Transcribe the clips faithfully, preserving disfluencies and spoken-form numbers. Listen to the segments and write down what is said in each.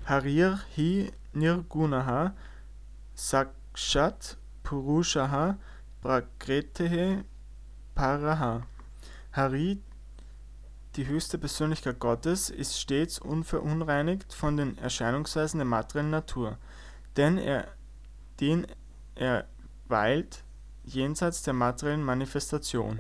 Harir hi nirgunaha sakshat purushaha prakretehe paraha. Hari, die höchste Persönlichkeit Gottes, ist stets unverunreinigt von den Erscheinungsweisen der materiellen Natur, denn er, den er weilt jenseits der materiellen Manifestation.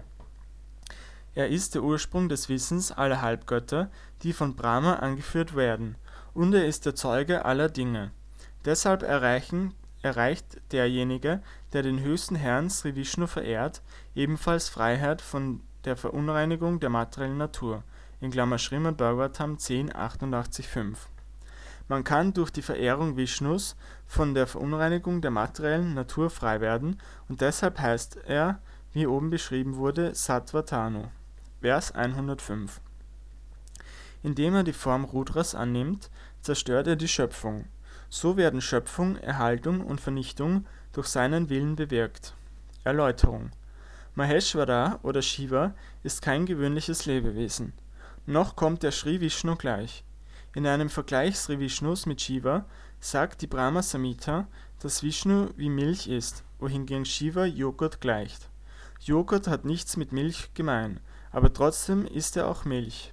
Er ist der Ursprung des Wissens aller Halbgötter, die von Brahma angeführt werden, und er ist der Zeuge aller Dinge. Deshalb erreichen, erreicht derjenige, der den höchsten Herrn Sri Vishnu verehrt, ebenfalls Freiheit von der Verunreinigung der materiellen Natur. In Klammer Srimad Bhagavatam zehn achtundachtzig fünf. Man kann durch die Verehrung Vishnus von der Verunreinigung der materiellen Natur frei werden, und deshalb heißt er, wie oben beschrieben wurde, Sattva Tanu. Vers hundertfünf. Indem er die Form Rudras annimmt, zerstört er die Schöpfung. So werden Schöpfung, Erhaltung und Vernichtung durch seinen Willen bewirkt. Erläuterung: Maheshwara oder Shiva ist kein gewöhnliches Lebewesen, noch kommt er Sri Vishnu gleich. In einem Vergleich Sri Vishnus mit Shiva sagt die Brahma Samhita, dass Vishnu wie Milch ist, wohingegen Shiva Joghurt gleicht. Joghurt hat nichts mit Milch gemein, aber trotzdem ist er auch Milch.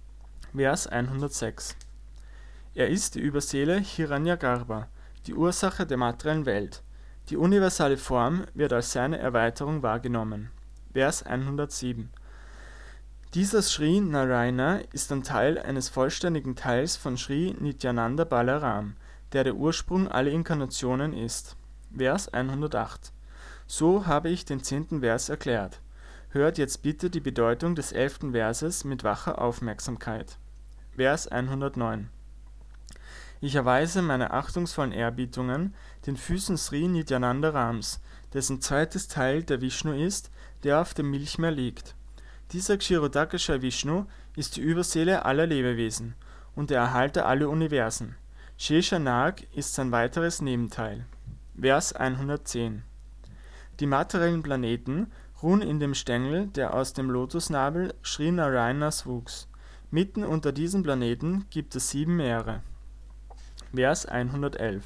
Vers hundertsechs. Er ist die Überseele Hiranyagarbha, die Ursache der materiellen Welt. Die universale Form wird als seine Erweiterung wahrgenommen. Vers hundertsieben. Dieser Sri Narayana ist ein Teil eines vollständigen Teils von Sri Nityananda Balaram, der der Ursprung aller Inkarnationen ist. Vers hundertacht. So habe ich den zehnten Vers erklärt. Hört jetzt bitte die Bedeutung des elften Verses mit wacher Aufmerksamkeit. Vers hundertneun. Ich erweise meine achtungsvollen Ehrbietungen den Füßen Sri Nityananda Rams, dessen zweites Teil der Vishnu ist, der auf dem Milchmeer liegt. Dieser Kshirodakasha Vishnu ist die Überseele aller Lebewesen und der Erhalter aller Universen. Sheshanag ist sein weiteres Nebenteil. Vers hundertzehn. Die materiellen Planeten ruhen in dem Stängel, der aus dem Lotusnabel Sri Narayanas wuchs. Mitten unter diesen Planeten gibt es sieben Meere. Vers hundertelf.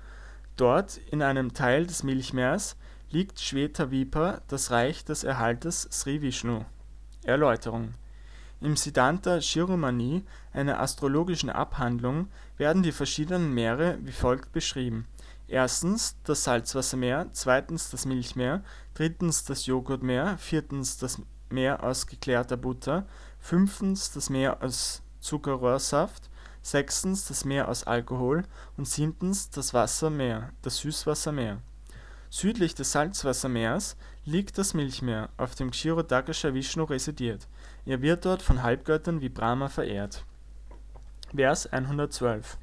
Dort, in einem Teil des Milchmeers, liegt Shvetavipa, das Reich des Erhalters Sri Vishnu. Erläuterung: Im Siddhanta Shiromani, einer astrologischen Abhandlung, werden die verschiedenen Meere wie folgt beschrieben: Erstens das Salzwassermeer, zweitens das Milchmeer, drittens das Joghurtmeer, viertens das Meer aus geklärter Butter, fünftens das Meer aus Zuckerrohrsaft, sechstens das Meer aus Alkohol und siebtens das Wassermeer, das Süßwassermeer. Südlich des Salzwassermeers liegt das Milchmeer, auf dem Kshirodakasha Vishnu residiert. Er wird dort von Halbgöttern wie Brahma verehrt. Vers hundertzwölf.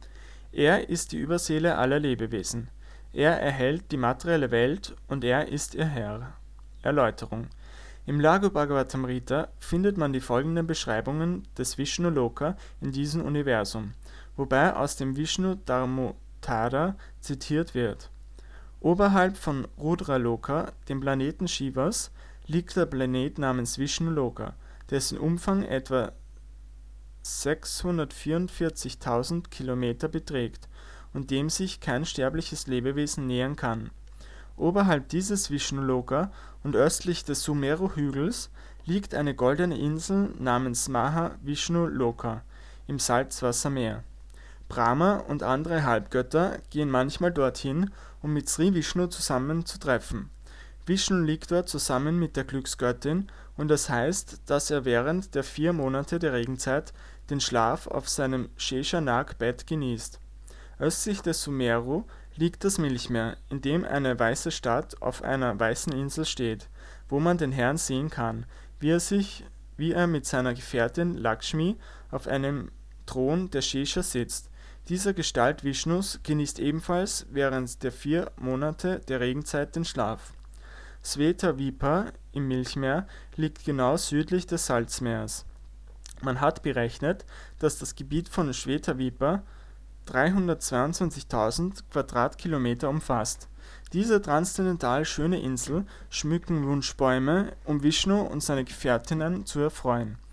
Er ist die Überseele aller Lebewesen. Er erhält die materielle Welt und er ist ihr Herr. Erläuterung: Im Laghu Bhagavatamrita findet man die folgenden Beschreibungen des Vishnu Loka in diesem Universum, wobei aus dem Vishnu Dharmotara zitiert wird. Oberhalb von Rudra Loka, dem Planeten Shivas, liegt der Planet namens Vishnu Loka, dessen Umfang etwa sechshundertvierundvierzigtausend Kilometer beträgt und dem sich kein sterbliches Lebewesen nähern kann. Oberhalb dieses Vishnu Loka und östlich des Sumeru-Hügels liegt eine goldene Insel namens Maha Vishnu Loka im Salzwassermeer. Brahma und andere Halbgötter gehen manchmal dorthin, um mit Sri Vishnu zusammenzutreffen. Vishnu liegt dort zusammen mit der Glücksgöttin, und das heißt, dass er während der vier Monate der Regenzeit den Schlaf auf seinem Sheshanag-Bett genießt. Östlich des Sumeru liegt das Milchmeer, in dem eine weiße Stadt auf einer weißen Insel steht, wo man den Herrn sehen kann, wie er sich, wie er mit seiner Gefährtin Lakshmi auf einem Thron der Shesha sitzt. Diese Gestalt Vishnus genießt ebenfalls während der vier Monate der Regenzeit den Schlaf. Shvetavipa im Milchmeer liegt genau südlich des Salzmeers. Man hat berechnet, dass das Gebiet von Shvetavipa dreihundertzweiundzwanzigtausend Quadratkilometer umfasst. Diese transzendental schöne Insel schmücken Wunschbäume, um Vishnu und seine Gefährtinnen zu erfreuen.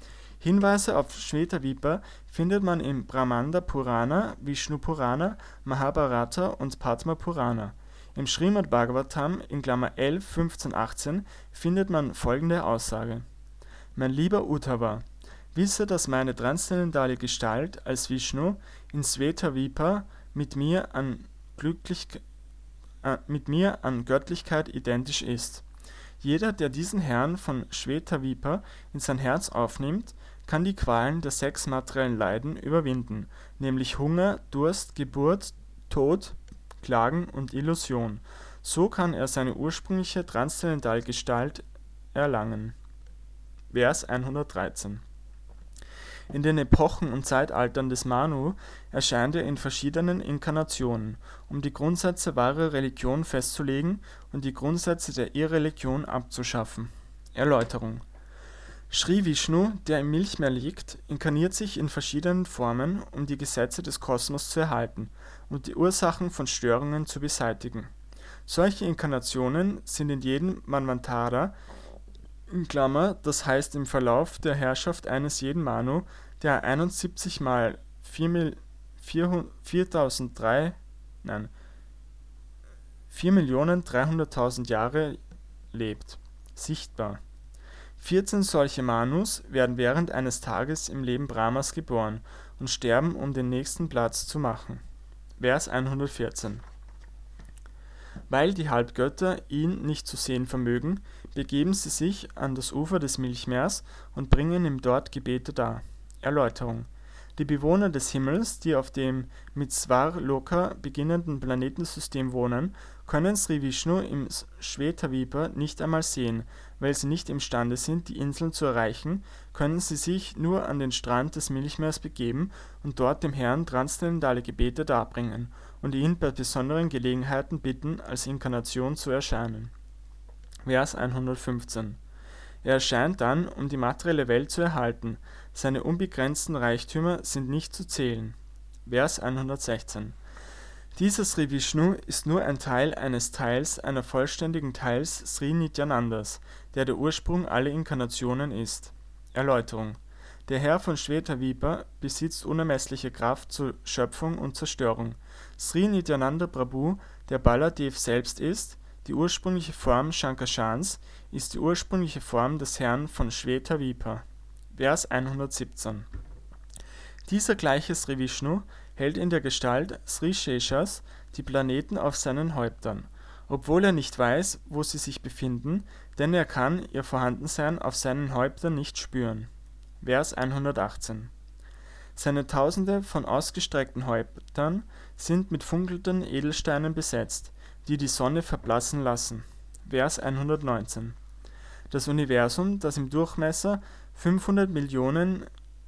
Hinweise auf Shvetavipa findet man im Brahmanda Purana, Vishnu Purana, Mahabharata und Padma Purana. Im Srimad Bhagavatam in Klammer elf, fünfzehn, achtzehn findet man folgende Aussage: Mein lieber Uddhava, wisse, dass meine transzendentale Gestalt als Vishnu in Shvetavipa mit mir an glücklich, äh, mit mir an Göttlichkeit identisch ist. Jeder, der diesen Herrn von Shvetavipa in sein Herz aufnimmt, kann die Qualen der sechs materiellen Leiden überwinden, nämlich Hunger, Durst, Geburt, Tod, Klagen und Illusion. So kann er seine ursprüngliche transzendentale Gestalt erlangen. Vers hundertdreizehn. In den Epochen und Zeitaltern des Manu erscheint er in verschiedenen Inkarnationen, um die Grundsätze wahrer Religion festzulegen und die Grundsätze der Irreligion abzuschaffen. Erläuterung: Sri Vishnu, der im Milchmeer liegt, inkarniert sich in verschiedenen Formen, um die Gesetze des Kosmos zu erhalten und die Ursachen von Störungen zu beseitigen. Solche Inkarnationen sind in jedem Manvantara, in Klammer, das heißt im Verlauf der Herrschaft eines jeden Manu, der einundsiebzig mal viertausenddrei, nein, vier Millionen dreihunderttausend Jahre lebt, sichtbar. vierzehn solche Manus werden während eines Tages im Leben Brahmas geboren und sterben, um den nächsten Platz zu machen. Vers hundertvierzehn. Weil die Halbgötter ihn nicht zu sehen vermögen, begeben sie sich an das Ufer des Milchmeers und bringen ihm dort Gebete dar. Erläuterung: Die Bewohner des Himmels, die auf dem mit Svarloka beginnenden Planetensystem wohnen, können Sri Vishnu im Shvetavipa nicht einmal sehen. Weil sie nicht imstande sind, die Inseln zu erreichen, können sie sich nur an den Strand des Milchmeers begeben und dort dem Herrn transzendentale Gebete darbringen und ihn bei besonderen Gelegenheiten bitten, als Inkarnation zu erscheinen. Vers hundertfünfzehn. Er erscheint dann, um die materielle Welt zu erhalten. Seine unbegrenzten Reichtümer sind nicht zu zählen. Vers hundertsechzehn. Dieser Sri Vishnu ist nur ein Teil eines Teils einer vollständigen Teils Sri Nityanandas, der der Ursprung aller Inkarnationen ist. Erläuterung: Der Herr von Shvetavipa besitzt unermessliche Kraft zur Schöpfung und Zerstörung. Sri Nityananda Prabhu, der Baladev selbst ist, die ursprüngliche Form Shankarshans, ist die ursprüngliche Form des Herrn von Shvetavipa. Vers hundertsiebzehn. Dieser gleiche Sri Vishnu hält in der Gestalt Sri Sheshas die Planeten auf seinen Häuptern, obwohl er nicht weiß, wo sie sich befinden, denn er kann ihr Vorhandensein auf seinen Häuptern nicht spüren. Vers hundertachtzehn. Seine Tausende von ausgestreckten Häuptern sind mit funkelnden Edelsteinen besetzt, die die Sonne verblassen lassen. Vers hundertneunzehn. Das Universum, das im Durchmesser fünfhundert Millionen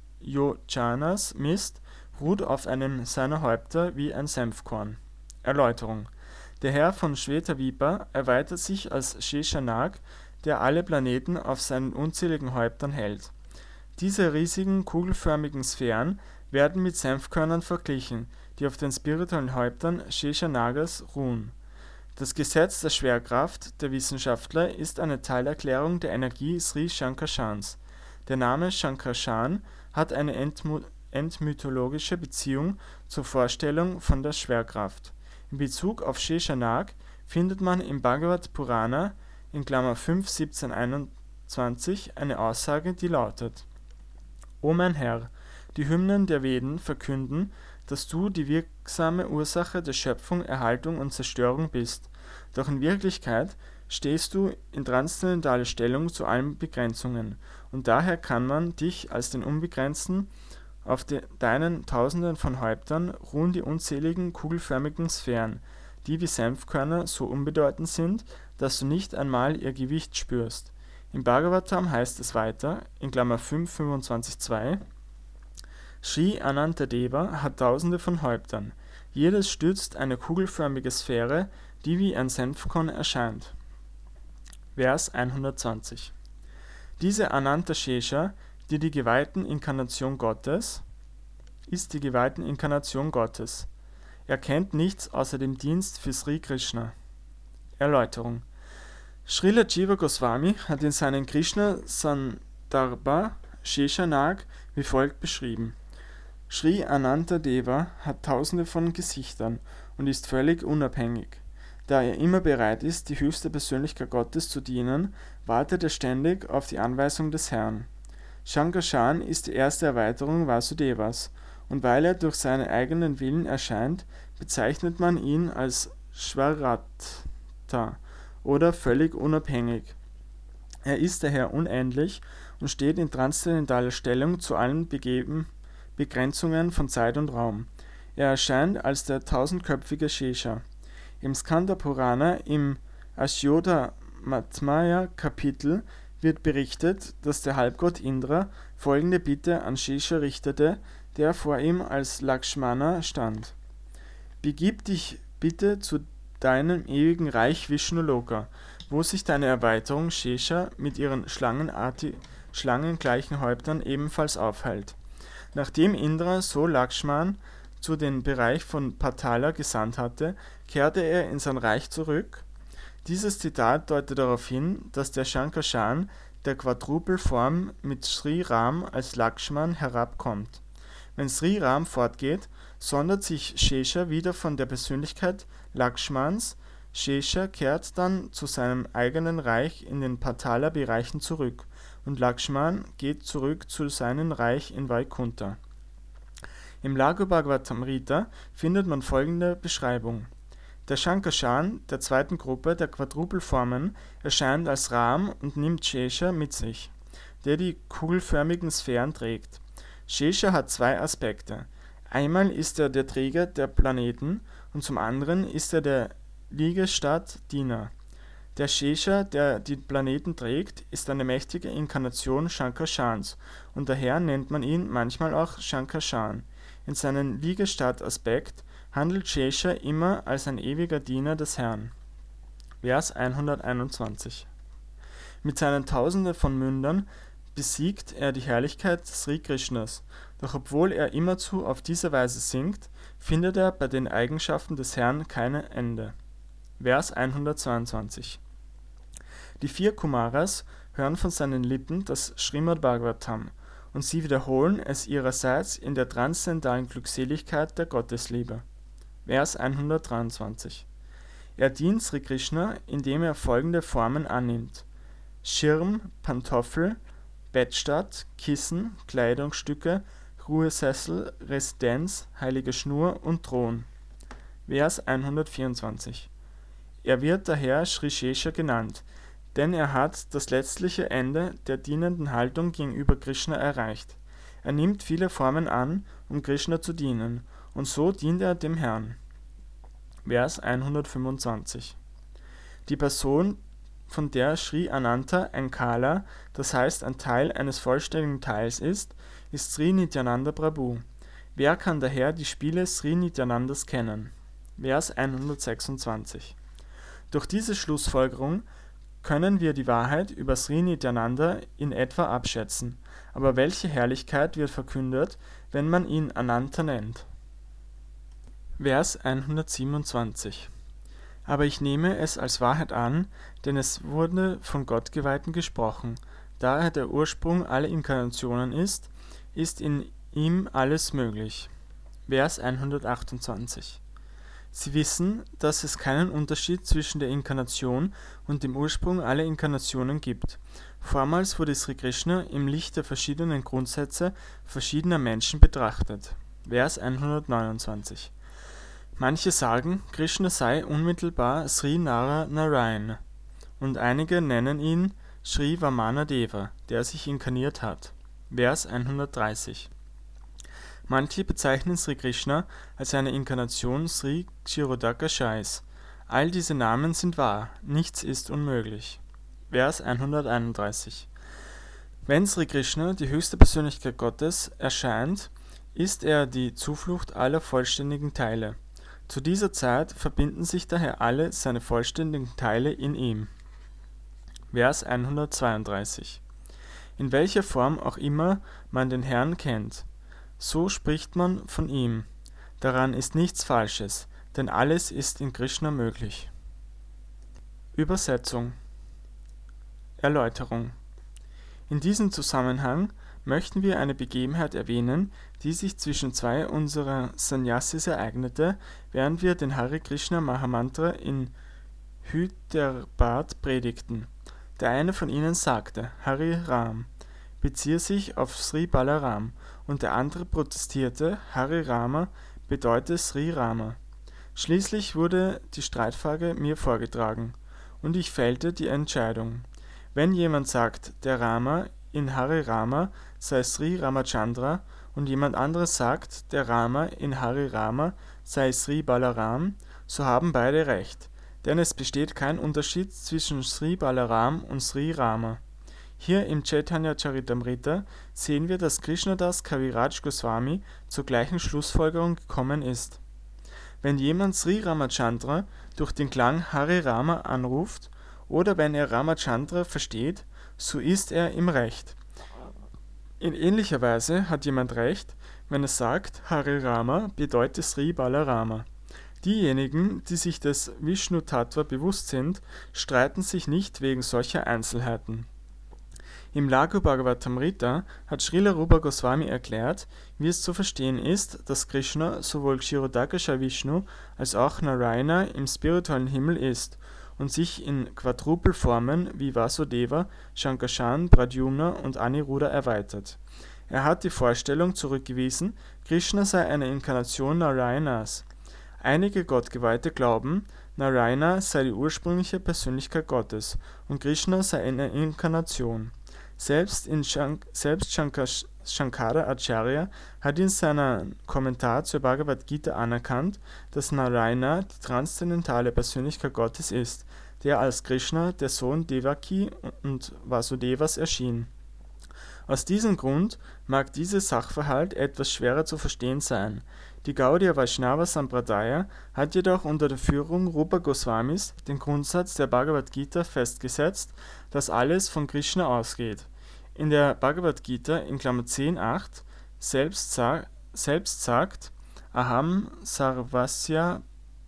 Yojanas misst, ruht auf einem seiner Häupter wie ein Senfkorn. Erläuterung: Der Herr von Shvetavipa erweitert sich als Sheshanag, der alle Planeten auf seinen unzähligen Häuptern hält. Diese riesigen kugelförmigen Sphären werden mit Senfkörnern verglichen, die auf den spirituellen Häuptern Sheshanagas ruhen. Das Gesetz der Schwerkraft der Wissenschaftler ist eine Teilerklärung der Energie Sri Shankarshans. Der Name Shankarshan hat eine entmu entmythologische Beziehung zur Vorstellung von der Schwerkraft. In Bezug auf Sheshanag findet man im Bhagavad Purana in Klammer fünf, siebzehn, einundzwanzig eine Aussage, die lautet: O mein Herr, die Hymnen der Veden verkünden, dass du die wirksame Ursache der Schöpfung, Erhaltung und Zerstörung bist. Doch in Wirklichkeit stehst du in transzendentaler Stellung zu allen Begrenzungen, und daher kann man dich als den Unbegrenzten. Auf de deinen Tausenden von Häuptern ruhen die unzähligen kugelförmigen Sphären, die wie Senfkörner so unbedeutend sind, dass du nicht einmal ihr Gewicht spürst. Im Bhagavatam heißt es weiter, in Klammer fünf, fünfundzwanzig, zwei: Sri Anantadeva hat Tausende von Häuptern. Jedes stützt eine kugelförmige Sphäre, die wie ein Senfkorn erscheint. Vers hundertzwanzig. Diese Ananta Shesha, die die geweihten Inkarnation Gottes, ist die geweihten Inkarnation Gottes. Er kennt nichts außer dem Dienst für Sri Krishna. Erläuterung: Srila Jiva Goswami hat in seinen Krishna Sandarbha Sheshanag wie folgt beschrieben: Sri Anantadeva hat tausende von Gesichtern und ist völlig unabhängig. Da er immer bereit ist, die höchste Persönlichkeit Gottes zu dienen, wartet er ständig auf die Anweisung des Herrn. Shankarshan ist die erste Erweiterung Vasudevas, und weil er durch seinen eigenen Willen erscheint, bezeichnet man ihn als Svarata oder völlig unabhängig. Er ist daher unendlich und steht in transzendentaler Stellung zu allen Begeben, Begrenzungen von Zeit und Raum. Er erscheint als der tausendköpfige Shesha. Im Skanda Purana im Ashyodha-Matmaya Kapitel wird berichtet, dass der Halbgott Indra folgende Bitte an Shesha richtete, der vor ihm als Lakshmana stand: Begib dich bitte zu deinem ewigen Reich Vishnuloka, wo sich deine Erweiterung Shesha mit ihren schlangenartig, schlangengleichen Häuptern ebenfalls aufhält. Nachdem Indra so Lakshman zu den Bereich von Patala gesandt hatte, kehrte er in sein Reich zurück. Dieses Zitat deutet darauf hin, dass der Shankarshan der Quadrupelform mit Sri Ram als Lakshman herabkommt. Wenn Sri Ram fortgeht, sondert sich Shesha wieder von der Persönlichkeit Lakshmans. Shesha kehrt dann zu seinem eigenen Reich in den Patala-Bereichen zurück und Lakshman geht zurück zu seinem Reich in Vaikuntha. Im Laghu Bhagavatamrita findet man folgende Beschreibung: Der Shankarshan der zweiten Gruppe der Quadrupelformen erscheint als Ram und nimmt Shesha mit sich, der die kugelförmigen Sphären trägt. Shesha hat zwei Aspekte. Einmal ist er der Träger der Planeten und zum anderen ist er der Liegestatt Diener. Der Shesha, der die Planeten trägt, ist eine mächtige Inkarnation Shankarshans und daher nennt man ihn manchmal auch Shankarshan. In seinem Liegestatt-Aspekt handelt Shesha immer als ein ewiger Diener des Herrn. Vers hunderteinundzwanzig. Mit seinen Tausenden von Mündern besiegt er die Herrlichkeit Sri Krishnas, doch obwohl er immerzu auf diese Weise singt, findet er bei den Eigenschaften des Herrn kein Ende. Vers hundertzweiundzwanzig. Die vier Kumaras hören von seinen Lippen das Srimad Bhagavatam und sie wiederholen es ihrerseits in der transzendentalen Glückseligkeit der Gottesliebe. Vers hundertdreiundzwanzig. Er dient Sri Krishna, indem er folgende Formen annimmt: Schirm, Pantoffel, Bettstatt, Kissen, Kleidungsstücke, Ruhesessel, Residenz, heilige Schnur und Thron. Vers hundertvierundzwanzig. Er wird daher Sri Shesha genannt, denn er hat das letztliche Ende der dienenden Haltung gegenüber Krishna erreicht. Er nimmt viele Formen an, um Krishna zu dienen, und so dient er dem Herrn. Vers hundertfünfundzwanzig. Die Person, von der Sri Ananta ein Kala, das heißt ein Teil eines vollständigen Teils ist, ist Sri Nityananda Prabhu. Wer kann daher die Spiele Sri Nityanandas kennen? Vers hundertsechsundzwanzig. Durch diese Schlussfolgerung können wir die Wahrheit über Sri Nityananda in etwa abschätzen, aber welche Herrlichkeit wird verkündet, wenn man ihn Ananta nennt? Vers hundertsiebenundzwanzig. Aber ich nehme es als Wahrheit an, denn es wurde von Gottgeweihten gesprochen. Da er der Ursprung aller Inkarnationen ist, ist in ihm alles möglich. Vers hundertachtundzwanzig. Sie wissen, dass es keinen Unterschied zwischen der Inkarnation und dem Ursprung aller Inkarnationen gibt. Vormals wurde Sri Krishna im Licht der verschiedenen Grundsätze verschiedener Menschen betrachtet. Vers hundertneunundzwanzig. Manche sagen, Krishna sei unmittelbar Sri Nara Narayan und einige nennen ihn Sri Vamana Deva, der sich inkarniert hat. Vers hundertdreißig. Manche bezeichnen Sri Krishna als eine Inkarnation Sri Kshirodakashais. All diese Namen sind wahr, nichts ist unmöglich. Vers hunderteinunddreißig. Wenn Sri Krishna, die höchste Persönlichkeit Gottes, erscheint, ist er die Zuflucht aller vollständigen Teile. Zu dieser Zeit verbinden sich daher alle seine vollständigen Teile in ihm. Vers hundertzweiunddreißig. In welcher Form auch immer man den Herrn kennt, so spricht man von ihm. Daran ist nichts Falsches, denn alles ist in Krishna möglich. Übersetzung. Erläuterung. In diesem Zusammenhang möchten wir eine Begebenheit erwähnen, die sich zwischen zwei unserer Sannyasis ereignete, während wir den Hare Krishna Mahamantra in Hyderabad predigten. Der eine von ihnen sagte, Hare Ram, beziehe sich auf Sri Balaram, und der andere protestierte, Hare Rama bedeute Sri Rama. Schließlich wurde die Streitfrage mir vorgetragen, und ich fällte die Entscheidung. Wenn jemand sagt, der Rama in Hare Rama sei Sri Ramachandra, und jemand anderes sagt, der Rama in Hare Rama sei Sri Balaram, so haben beide recht, denn es besteht kein Unterschied zwischen Sri Balaram und Sri Rama. Hier im Chaitanya Charitamrita sehen wir, dass Krishnadas Kaviraj Goswami zur gleichen Schlussfolgerung gekommen ist. Wenn jemand Sri Ramachandra durch den Klang Hare Rama anruft, oder wenn er Ramachandra versteht, so ist er im Recht. In ähnlicher Weise hat jemand recht, wenn er sagt, Hare Rama bedeutet Sri Balarama. Diejenigen, die sich des Vishnu-Tattva bewusst sind, streiten sich nicht wegen solcher Einzelheiten. Im Laghu Bhagavatamrita hat Srila Rupa Goswami erklärt, wie es zu verstehen ist, dass Krishna sowohl Kshirodakasha Vishnu als auch Narayana im spirituellen Himmel ist und sich in Quadrupelformen wie Vasudeva, Shankarshan, Pradyumna und Aniruddha erweitert. Er hat die Vorstellung zurückgewiesen, Krishna sei eine Inkarnation Narayanas. Einige Gottgeweihte glauben, Narayana sei die ursprüngliche Persönlichkeit Gottes und Krishna sei eine Inkarnation. Selbst, in Shank- selbst Shankar- Shankara Acharya hat in seinem Kommentar zur Bhagavad Gita anerkannt, dass Narayana die transzendentale Persönlichkeit Gottes ist, der als Krishna, der Sohn Devaki und Vasudevas, erschien. Aus diesem Grund mag dieses Sachverhalt etwas schwerer zu verstehen sein. Die Gaudiya Vaishnava Sampradaya hat jedoch unter der Führung Rupa Goswamis den Grundsatz der Bhagavad Gita festgesetzt, dass alles von Krishna ausgeht. In der Bhagavad Gita in Klammer zehn acht selbst, sa selbst sagt Aham Sarvasya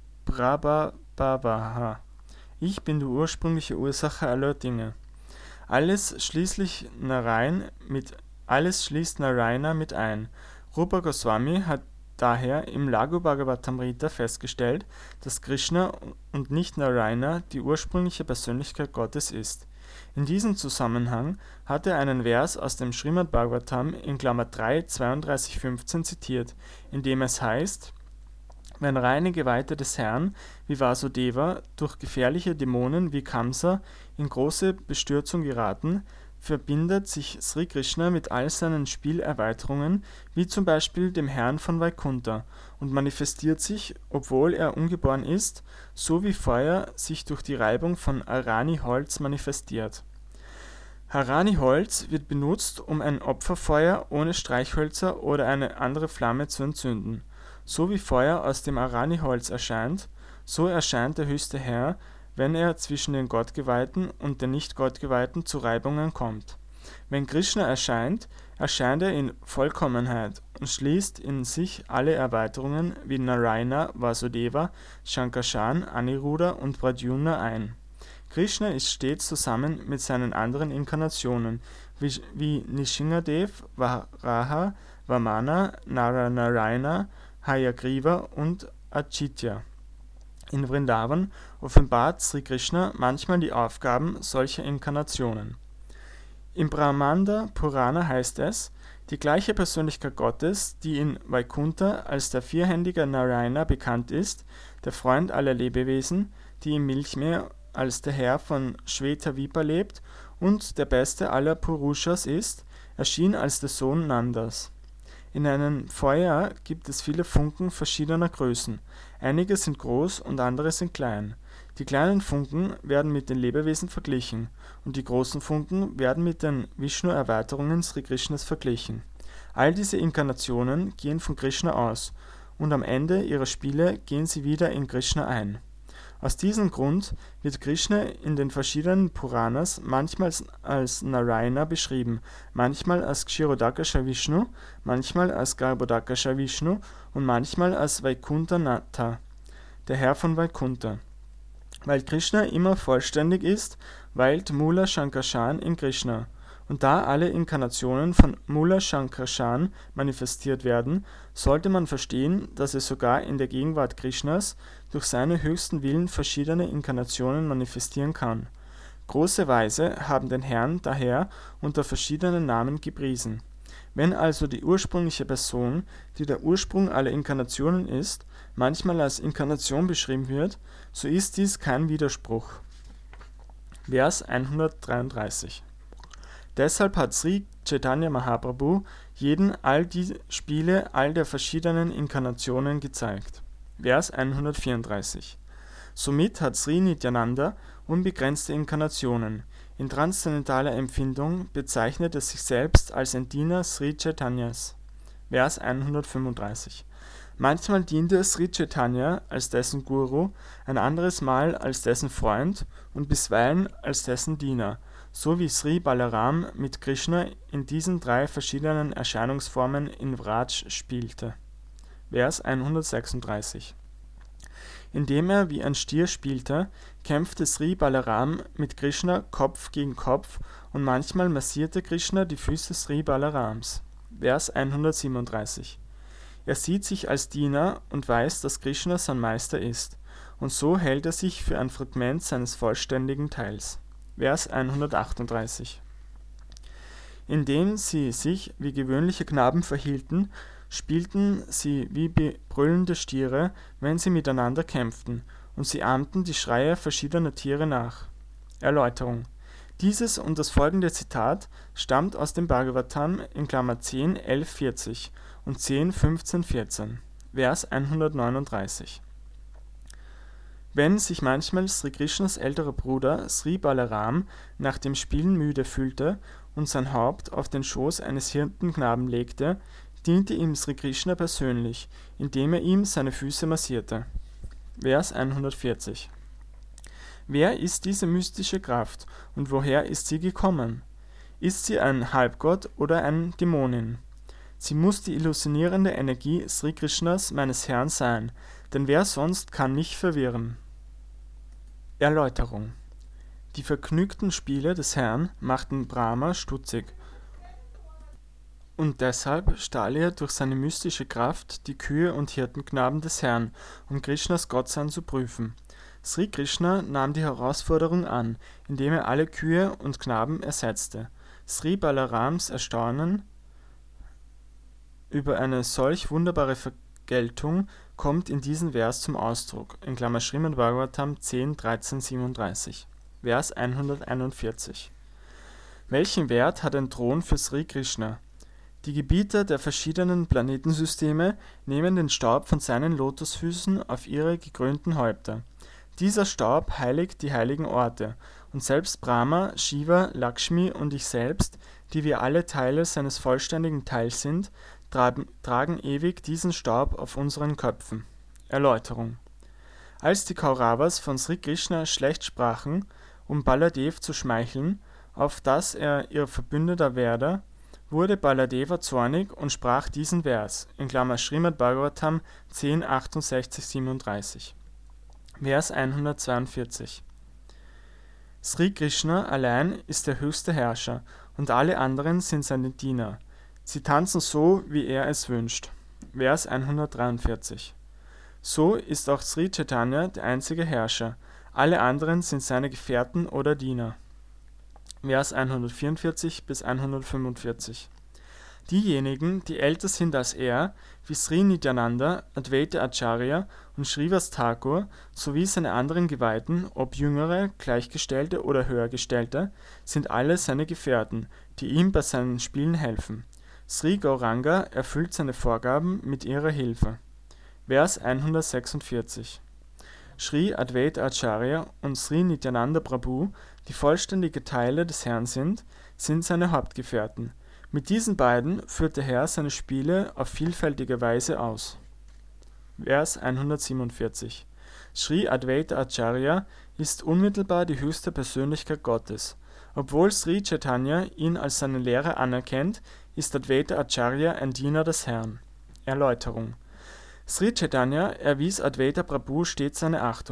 Prabhavaha. Ich bin die ursprüngliche Ursache aller Dinge. Alles schließlich Narayan mit alles schließt Narayana mit ein. Rupa Goswami hat daher im Laghu Bhagavatamrita festgestellt, dass Krishna und nicht Narayana die ursprüngliche Persönlichkeit Gottes ist. In diesem Zusammenhang hat er einen Vers aus dem Srimad Bhagavatam in Klammer drei zweiunddreißig fünfzehn zitiert, in dem es heißt, wenn reine Geweihte des Herrn wie Vasudeva durch gefährliche Dämonen wie Kamsa in große Bestürzung geraten, verbindet sich Sri Krishna mit all seinen Spielerweiterungen, wie zum Beispiel dem Herrn von Vaikuntha, und manifestiert sich, obwohl er ungeboren ist, so wie Feuer sich durch die Reibung von Arani-Holz manifestiert. Arani-Holz wird benutzt, um ein Opferfeuer ohne Streichhölzer oder eine andere Flamme zu entzünden. So wie Feuer aus dem Arani-Holz erscheint, so erscheint der höchste Herr, wenn er zwischen den Gottgeweihten und den Nicht-Gottgeweihten zu Reibungen kommt. Wenn Krishna erscheint, erscheint er in Vollkommenheit und schließt in sich alle Erweiterungen wie Narayana, Vasudeva, Shankarshan, Aniruddha und Pradyumna ein. Krishna ist stets zusammen mit seinen anderen Inkarnationen, wie, wie Nishingadev, Varaha, Vamana, Naranarayana, Hayagriva und Achitya. In Vrindavan offenbart Sri Krishna manchmal die Aufgaben solcher Inkarnationen. Im Brahmanda Purana heißt es, die gleiche Persönlichkeit Gottes, die in Vaikuntha als der vierhändige Narayana bekannt ist, der Freund aller Lebewesen, die im Milchmeer als der Herr von Shvetavipa lebt und der beste aller Purushas ist, erschien als der Sohn Nandas. In einem Feuer gibt es viele Funken verschiedener Größen. Einige sind groß und andere sind klein. Die kleinen Funken werden mit den Lebewesen verglichen und die großen Funken werden mit den Vishnu-Erweiterungen Sri Krishnas verglichen. All diese Inkarnationen gehen von Krishna aus und am Ende ihrer Spiele gehen sie wieder in Krishna ein. Aus diesem Grund wird Krishna in den verschiedenen Puranas manchmal als Narayana beschrieben, manchmal als Kshirodakasha Vishnu, manchmal als Garbhodakasha Vishnu und manchmal als Vaikuntha-Natha, der Herr von Vaikuntha. Weil Krishna immer vollständig ist, weilt Mula Shankarshan in Krishna Und da alle Inkarnationen von Mula Shankarshan manifestiert werden, sollte man verstehen, dass es sogar in der Gegenwart Krishnas durch seinen höchsten Willen verschiedene Inkarnationen manifestieren kann. Große Weise haben den Herrn daher unter verschiedenen Namen gepriesen. Wenn also die ursprüngliche Person, die der Ursprung aller Inkarnationen ist, manchmal als Inkarnation beschrieben wird, so ist dies kein Widerspruch. Vers hundertdreiunddreißig. Deshalb hat Sri Chaitanya Mahaprabhu jeden all die Spiele all der verschiedenen Inkarnationen gezeigt. Vers hundertvierunddreißig. Somit hat Sri Nityananda unbegrenzte Inkarnationen. In transzendentaler Empfindung bezeichnet er sich selbst als ein Diener Sri Chaitanyas. Vers hundertfünfunddreißig. Manchmal diente Sri Chaitanya als dessen Guru, ein anderes Mal als dessen Freund und bisweilen als dessen Diener, so wie Sri Balaram mit Krishna in diesen drei verschiedenen Erscheinungsformen in Vraj spielte. Vers hundertsechsunddreißig. Indem er wie ein Stier spielte, kämpfte Sri Balaram mit Krishna Kopf gegen Kopf und manchmal massierte Krishna die Füße Sri Balarams. Vers hundertsiebenunddreißig. Er sieht sich als Diener und weiß, dass Krishna sein Meister ist, und so hält er sich für ein Fragment seines vollständigen Teils. Vers hundertachtunddreißig. Indem sie sich wie gewöhnliche Knaben verhielten, spielten sie wie brüllende Stiere, wenn sie miteinander kämpften, und sie ahmten die Schreie verschiedener Tiere nach. Erläuterung. Dieses und das folgende Zitat stammt aus dem Bhagavatam in Klammer zehn, elf, vierzig und zehn, fünfzehn, vierzehn, Vers hundertneununddreißig. Wenn sich manchmal Sri Krishnas älterer Bruder Sri Balaram nach dem Spielen müde fühlte und sein Haupt auf den Schoß eines Hirtenknaben legte, diente ihm Sri Krishna persönlich, indem er ihm seine Füße massierte. Vers hundertvierzig. Wer ist diese mystische Kraft und woher ist sie gekommen? Ist sie ein Halbgott oder eine Dämonin? Sie muss die illusionierende Energie Sri Krishnas, meines Herrn, sein, denn wer sonst kann mich verwirren? Erläuterung. Die vergnügten Spiele des Herrn machten Brahma stutzig, und deshalb stahl er durch seine mystische Kraft die Kühe und Hirtenknaben des Herrn, um Krishnas Gottsein zu prüfen. Sri Krishna nahm die Herausforderung an, indem er alle Kühe und Knaben ersetzte. Sri Balarams Erstaunen über eine solch wunderbare Vergeltung kommt in diesem Vers zum Ausdruck, in Klammer Srimad Bhagavatam zehn, dreizehn, siebenunddreißig, Vers hunderteinundvierzig. Welchen Wert hat ein Thron für Sri Krishna? Die Gebieter der verschiedenen Planetensysteme nehmen den Staub von seinen Lotusfüßen auf ihre gekrönten Häupter. Dieser Staub heiligt die heiligen Orte, und selbst Brahma, Shiva, Lakshmi und ich selbst, die wir alle Teile seines vollständigen Teils sind, tragen, tragen ewig diesen Staub auf unseren Köpfen. Erläuterung. Als die Kauravas von Sri Krishna schlecht sprachen, um Baladev zu schmeicheln, auf dass er ihr Verbündeter werde, wurde Baladeva zornig und sprach diesen Vers, in Klammer Srimad Bhagavatam zehn, achtundsechzig, siebenunddreißig. Vers hundertzweiundvierzig. Sri Krishna allein ist der höchste Herrscher, und alle anderen sind seine Diener. Sie tanzen so, wie er es wünscht. Vers hundertdreiundvierzig. So ist auch Sri Chaitanya der einzige Herrscher, alle anderen sind seine Gefährten oder Diener. Vers hundertvierundvierzig bis hundertfünfundvierzig. Diejenigen, die älter sind als er, wie Sri Nityananda, Advaita Acharya und Srivas Thakur, sowie seine anderen Geweihten, ob Jüngere, Gleichgestellte oder Höhergestellte, sind alle seine Gefährten, die ihm bei seinen Spielen helfen. Sri Gauranga erfüllt seine Vorgaben mit ihrer Hilfe. Vers hundertsechsundvierzig. Sri Advaita Acharya und Sri Nityananda Prabhu, die vollständige Teile des Herrn sind, sind seine Hauptgefährten. Mit diesen beiden führt der Herr seine Spiele auf vielfältige Weise aus. Vers hundertsiebenundvierzig. Sri Advaita Acharya ist unmittelbar die höchste Persönlichkeit Gottes. Obwohl Sri Chaitanya ihn als seinen Lehrer anerkennt, ist Advaita Acharya ein Diener des Herrn. Erläuterung. Sri Chaitanya erwies Advaita Prabhu stets seine Achtung.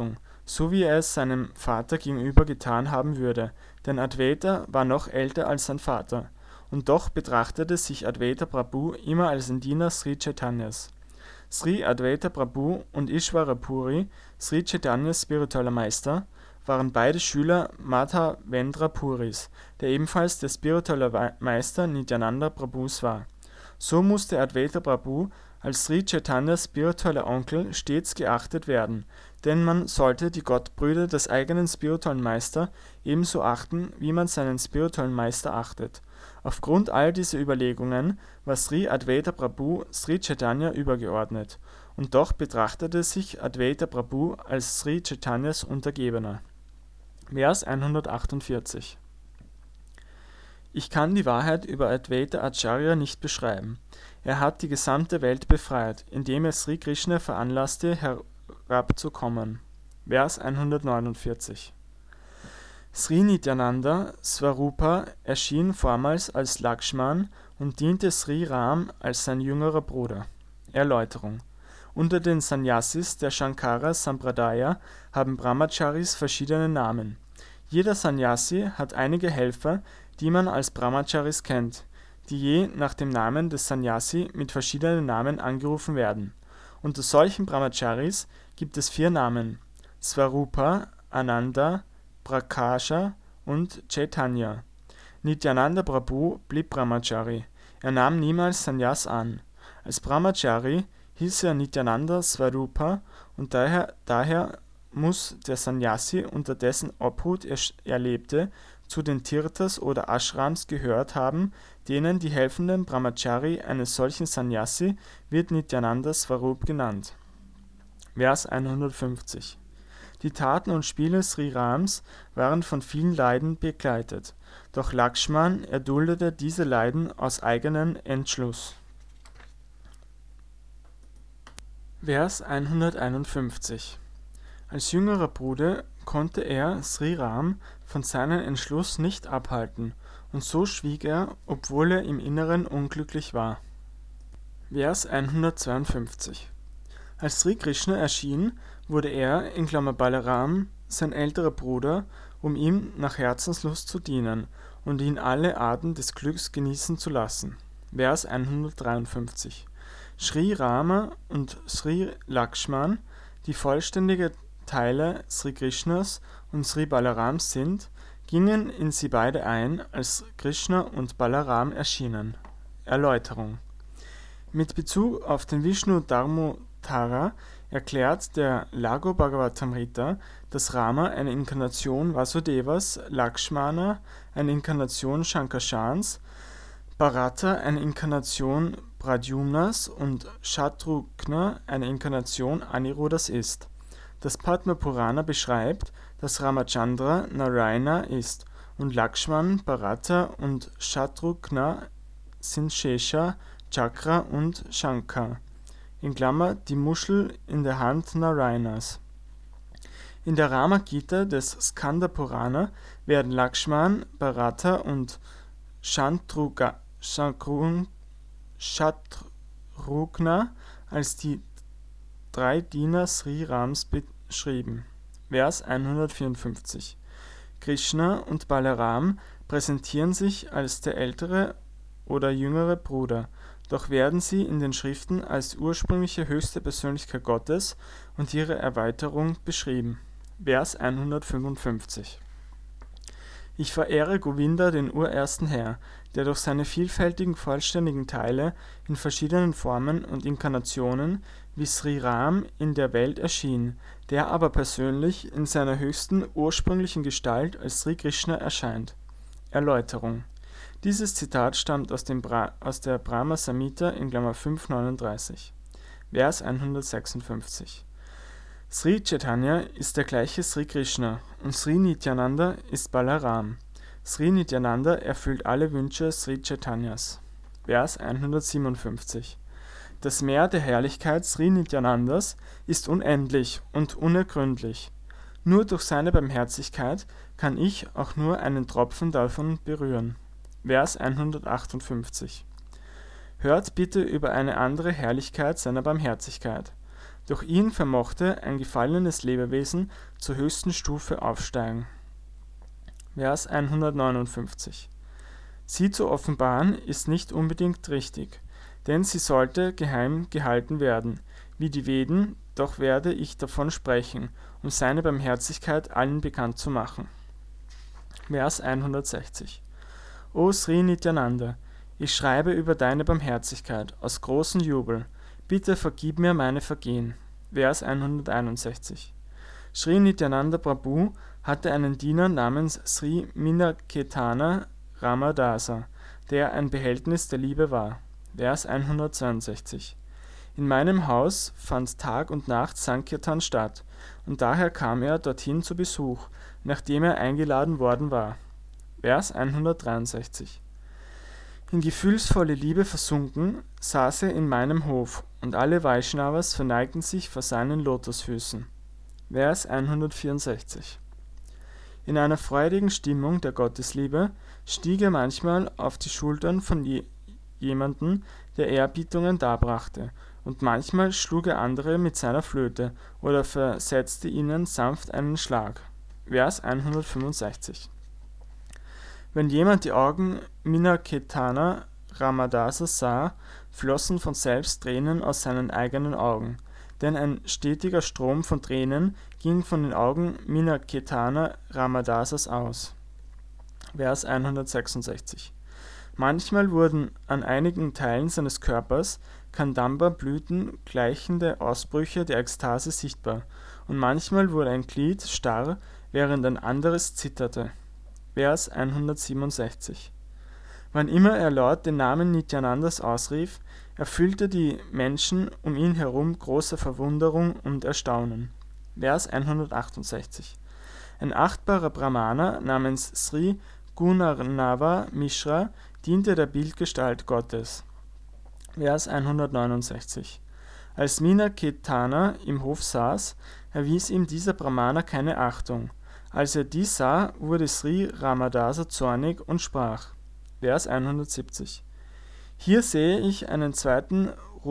so wie er es seinem Vater gegenüber getan haben würde, denn Advaita war noch älter als sein Vater, und doch betrachtete sich Advaita Prabhu immer als ein Diener Sri Chaitanyas. Sri Advaita Prabhu und Ishvara Puri, Sri Chaitanyas spiritueller Meister, waren beide Schüler Madhavendra Puris, der ebenfalls der spirituelle Meister Nityananda Prabhus war. So musste Advaita Prabhu als Sri Chaitanyas spiritueller Onkel stets geachtet werden, denn man sollte die Gottbrüder des eigenen spirituellen Meisters ebenso achten, wie man seinen spirituellen Meister achtet. Aufgrund all dieser Überlegungen war Sri Advaita Prabhu Sri Chaitanya übergeordnet, und doch betrachtete sich Advaita Prabhu als Sri Chaitanyas Untergebener. Vers hundertachtundvierzig. Ich kann die Wahrheit über Advaita Acharya nicht beschreiben. Er hat die gesamte Welt befreit, indem er Sri Krishna veranlasste, herabzukommen. Vers hundertneunundvierzig. Sri Nityananda Swarupa erschien vormals als Lakshman und diente Sri Ram als sein jüngerer Bruder. Erläuterung: Unter den Sannyasis der Shankara Sampradaya haben Brahmacharis verschiedene Namen. Jeder Sannyasi hat einige Helfer, die man als Brahmacharis kennt, die je nach dem Namen des Sannyasi mit verschiedenen Namen angerufen werden. Unter solchen Brahmacharis gibt es vier Namen: Swarupa, Ananda, Prakasha und Chaitanya. Nityananda Prabhu blieb Brahmachari. Er nahm niemals Sannyas an. Als Brahmachari hieß er Nityananda Swarupa, und daher, daher muss der Sannyasi, unter dessen Obhut er, er lebte, zu den Tirthas oder Ashrams gehört haben, denen die helfenden Brahmachari eines solchen Sannyasi wird Nityananda Swarup genannt. Vers hundertfünfzig. Die Taten und Spiele Sri Rams waren von vielen Leiden begleitet, doch Lakshman erduldete diese Leiden aus eigenem Entschluss. Vers hunderteinundfünfzig. Als jüngerer Bruder konnte er Sri Ram von seinem Entschluss nicht abhalten, und so schwieg er, obwohl er im Inneren unglücklich war. Vers hundertzweiundfünfzig. Als Sri Krishna erschien, wurde er, in Klammer Balaram, sein älterer Bruder, um ihm nach Herzenslust zu dienen und ihn alle Arten des Glücks genießen zu lassen. Vers hundertdreiundfünfzig. Sri Rama und Sri Lakshman, die vollständige Teile Sri Krishnas und Sri Balarams sind, gingen in sie beide ein, als Krishna und Balaram erschienen. Erläuterung: Mit Bezug auf den Vishnu Dharmotara erklärt der Lago Bhagavatamrita, dass Rama eine Inkarnation Vasudevas, Lakshmana eine Inkarnation Shankarshans, Bharata eine Inkarnation Pradyumnas und Shatrughna eine Inkarnation Aniruddhas ist. Das Padma Purana beschreibt, dass Ramachandra Narayana ist und Lakshman, Bharata und Shatrughna sind Shesha, Chakra und Shankar, in Klammer die Muschel in der Hand Narayanas. In der Rama Gita des Skanda Purana werden Lakshman, Bharata und Shatrughna als die drei Diener Sri Rams beschrieben. Vers hundertvierundfünfzig. Krishna und Balaram präsentieren sich als der ältere oder jüngere Bruder, doch werden sie in den Schriften als ursprüngliche höchste Persönlichkeit Gottes und ihre Erweiterung beschrieben. Vers hundertfünfundfünfzig. Ich verehre Govinda, den urersten Herr, der durch seine vielfältigen vollständigen Teile in verschiedenen Formen und Inkarnationen wie Sri Ram in der Welt erschien, der aber persönlich in seiner höchsten ursprünglichen Gestalt als Sri Krishna erscheint. Erläuterung: Dieses Zitat stammt aus, dem Bra- aus der Brahma Samhita in Klammer fünf neununddreißig. Vers hundertsechsundfünfzig. Sri Chaitanya ist der gleiche Sri Krishna und Sri Nityananda ist Balaram. Sri Nityananda erfüllt alle Wünsche Sri Chaitanyas. Vers hundertsiebenundfünfzig. Das Meer der Herrlichkeit Sri Nityanandas ist unendlich und unergründlich. Nur durch seine Barmherzigkeit kann ich auch nur einen Tropfen davon berühren. Vers hundertachtundfünfzig. Hört bitte über eine andere Herrlichkeit seiner Barmherzigkeit. Durch ihn vermochte ein gefallenes Lebewesen zur höchsten Stufe aufsteigen. Vers hundertneunundfünfzig. Sie zu offenbaren ist nicht unbedingt richtig, denn sie sollte geheim gehalten werden, wie die Veden, doch werde ich davon sprechen, um seine Barmherzigkeit allen bekannt zu machen. Vers hundertsechzig. O Sri Nityananda, ich schreibe über deine Barmherzigkeit aus großem Jubel, bitte vergib mir meine Vergehen. Vers hunderteinundsechzig. Sri Nityananda Prabhu hatte einen Diener namens Sri Minaketana Ramadasa, der ein Behältnis der Liebe war. Vers hundertzweiundsechzig. In meinem Haus fand Tag und Nacht Sankirtan statt, und daher kam er dorthin zu Besuch, nachdem er eingeladen worden war. Vers hundertdreiundsechzig. In gefühlsvolle Liebe versunken, saß er in meinem Hof, und alle Vaishnavas verneigten sich vor seinen Lotusfüßen. Vers hundertvierundsechzig. In einer freudigen Stimmung der Gottesliebe stieg er manchmal auf die Schultern von je jemanden, der Ehrbietungen darbrachte, und manchmal schlug er andere mit seiner Flöte oder versetzte ihnen sanft einen Schlag. Vers hundertfünfundsechzig. Wenn jemand die Augen Minaketana Ramadasas sah, flossen von selbst Tränen aus seinen eigenen Augen, denn ein stetiger Strom von Tränen ging von den Augen Minaketana Ramadasas aus. Vers hundertsechsundsechzig. Manchmal wurden an einigen Teilen seines Körpers Kandamba-Blüten gleichende Ausbrüche der Ekstase sichtbar, und manchmal wurde ein Glied starr, während ein anderes zitterte. Vers hundertsiebenundsechzig. Wann immer er laut den Namen Nityanandas ausrief, erfüllte die Menschen um ihn herum große Verwunderung und Erstaunen. Vers hundertachtundsechzig. Ein achtbarer Brahmana namens Sri Gunarnava Mishra diente der Bildgestalt Gottes. Vers hundertneunundsechzig. Als Minaketana im Hof saß, erwies ihm dieser Brahmana keine Achtung. Als er dies sah, wurde Sri Ramadasa zornig und sprach. Vers hundertsiebzig. Hier sehe ich einen zweiten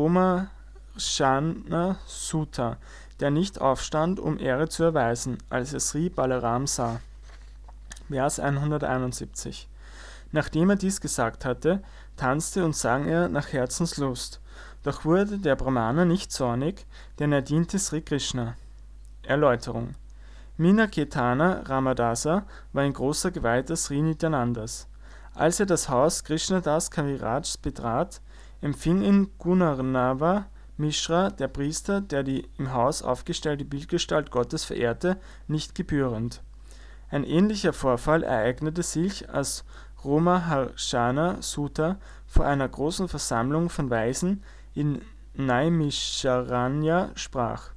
Romarshana Sutta, der nicht aufstand, um Ehre zu erweisen, als er Sri Balaram sah. Vers hunderteinundsiebzig. Nachdem er dies gesagt hatte, tanzte und sang er nach Herzenslust. Doch wurde der Brahmana nicht zornig, denn er diente Sri Krishna. Erläuterung. Minaketana Ramadasa war ein großer Geweihter Sri Nityanandas. Als er das Haus Krishnadas Kaviraj betrat, empfing ihn Gunarnava Mishra, der Priester, der die im Haus aufgestellte Bildgestalt Gottes verehrte, nicht gebührend. Ein ähnlicher Vorfall ereignete sich, als Romaharshana Sutta vor einer großen Versammlung von Weisen in Naimisharanya sprach.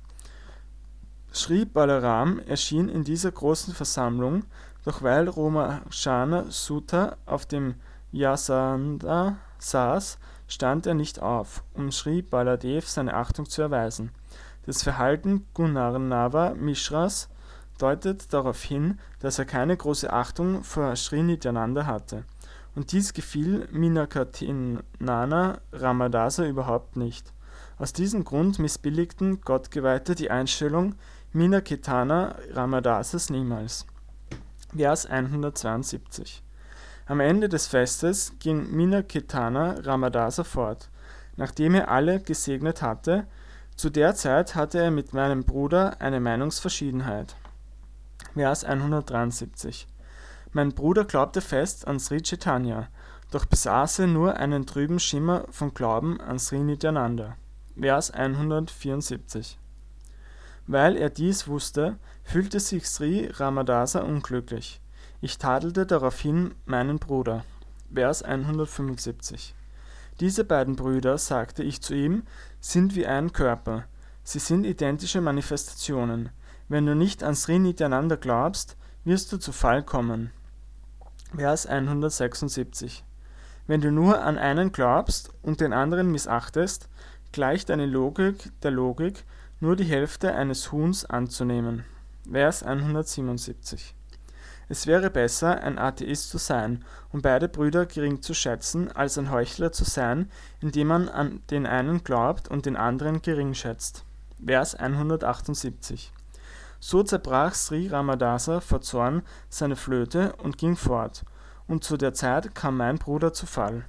Sri Balaram erschien in dieser großen Versammlung, doch weil Romaharshana Sutta auf dem Vyasasana saß, stand er nicht auf, um Sri Baladev seine Achtung zu erweisen. Das Verhalten Gunarnava Mishras deutet darauf hin, dass er keine große Achtung vor Sri Nityananda hatte. Und dies gefiel Minaketana Ramadasa überhaupt nicht. Aus diesem Grund missbilligten Gottgeweihte die Einstellung Minaketana Ramadasas niemals. Vers hundertzweiundsiebzig. Am Ende des Festes ging Minaketana Ramadasa fort, nachdem er alle gesegnet hatte. Zu der Zeit hatte er mit meinem Bruder eine Meinungsverschiedenheit. Vers hundertdreiundsiebzig. Mein Bruder glaubte fest an Sri Chaitanya, doch besaß er nur einen trüben Schimmer von Glauben an Sri Nityananda. Vers hundertvierundsiebzig. Weil er dies wusste, fühlte sich Sri Ramadasa unglücklich. Ich tadelte daraufhin meinen Bruder. Vers hundertfünfundsiebzig. Diese beiden Brüder, sagte ich zu ihm, sind wie ein Körper. Sie sind identische Manifestationen. Wenn du nicht an Sri Nityananda glaubst, wirst du zu Fall kommen. Vers hundertsechsundsiebzig. Wenn du nur an einen glaubst und den anderen missachtest, gleicht deine Logik der Logik, nur die Hälfte eines Huhns anzunehmen. Vers hundertsiebenundsiebzig. Es wäre besser, ein Atheist zu sein und beide Brüder gering zu schätzen, als ein Heuchler zu sein, indem man an den einen glaubt und den anderen gering schätzt. Vers hundertachtundsiebzig. So zerbrach Sri Ramadasa vor Zorn seine Flöte und ging fort, und zu der Zeit kam mein Bruder zu Fall.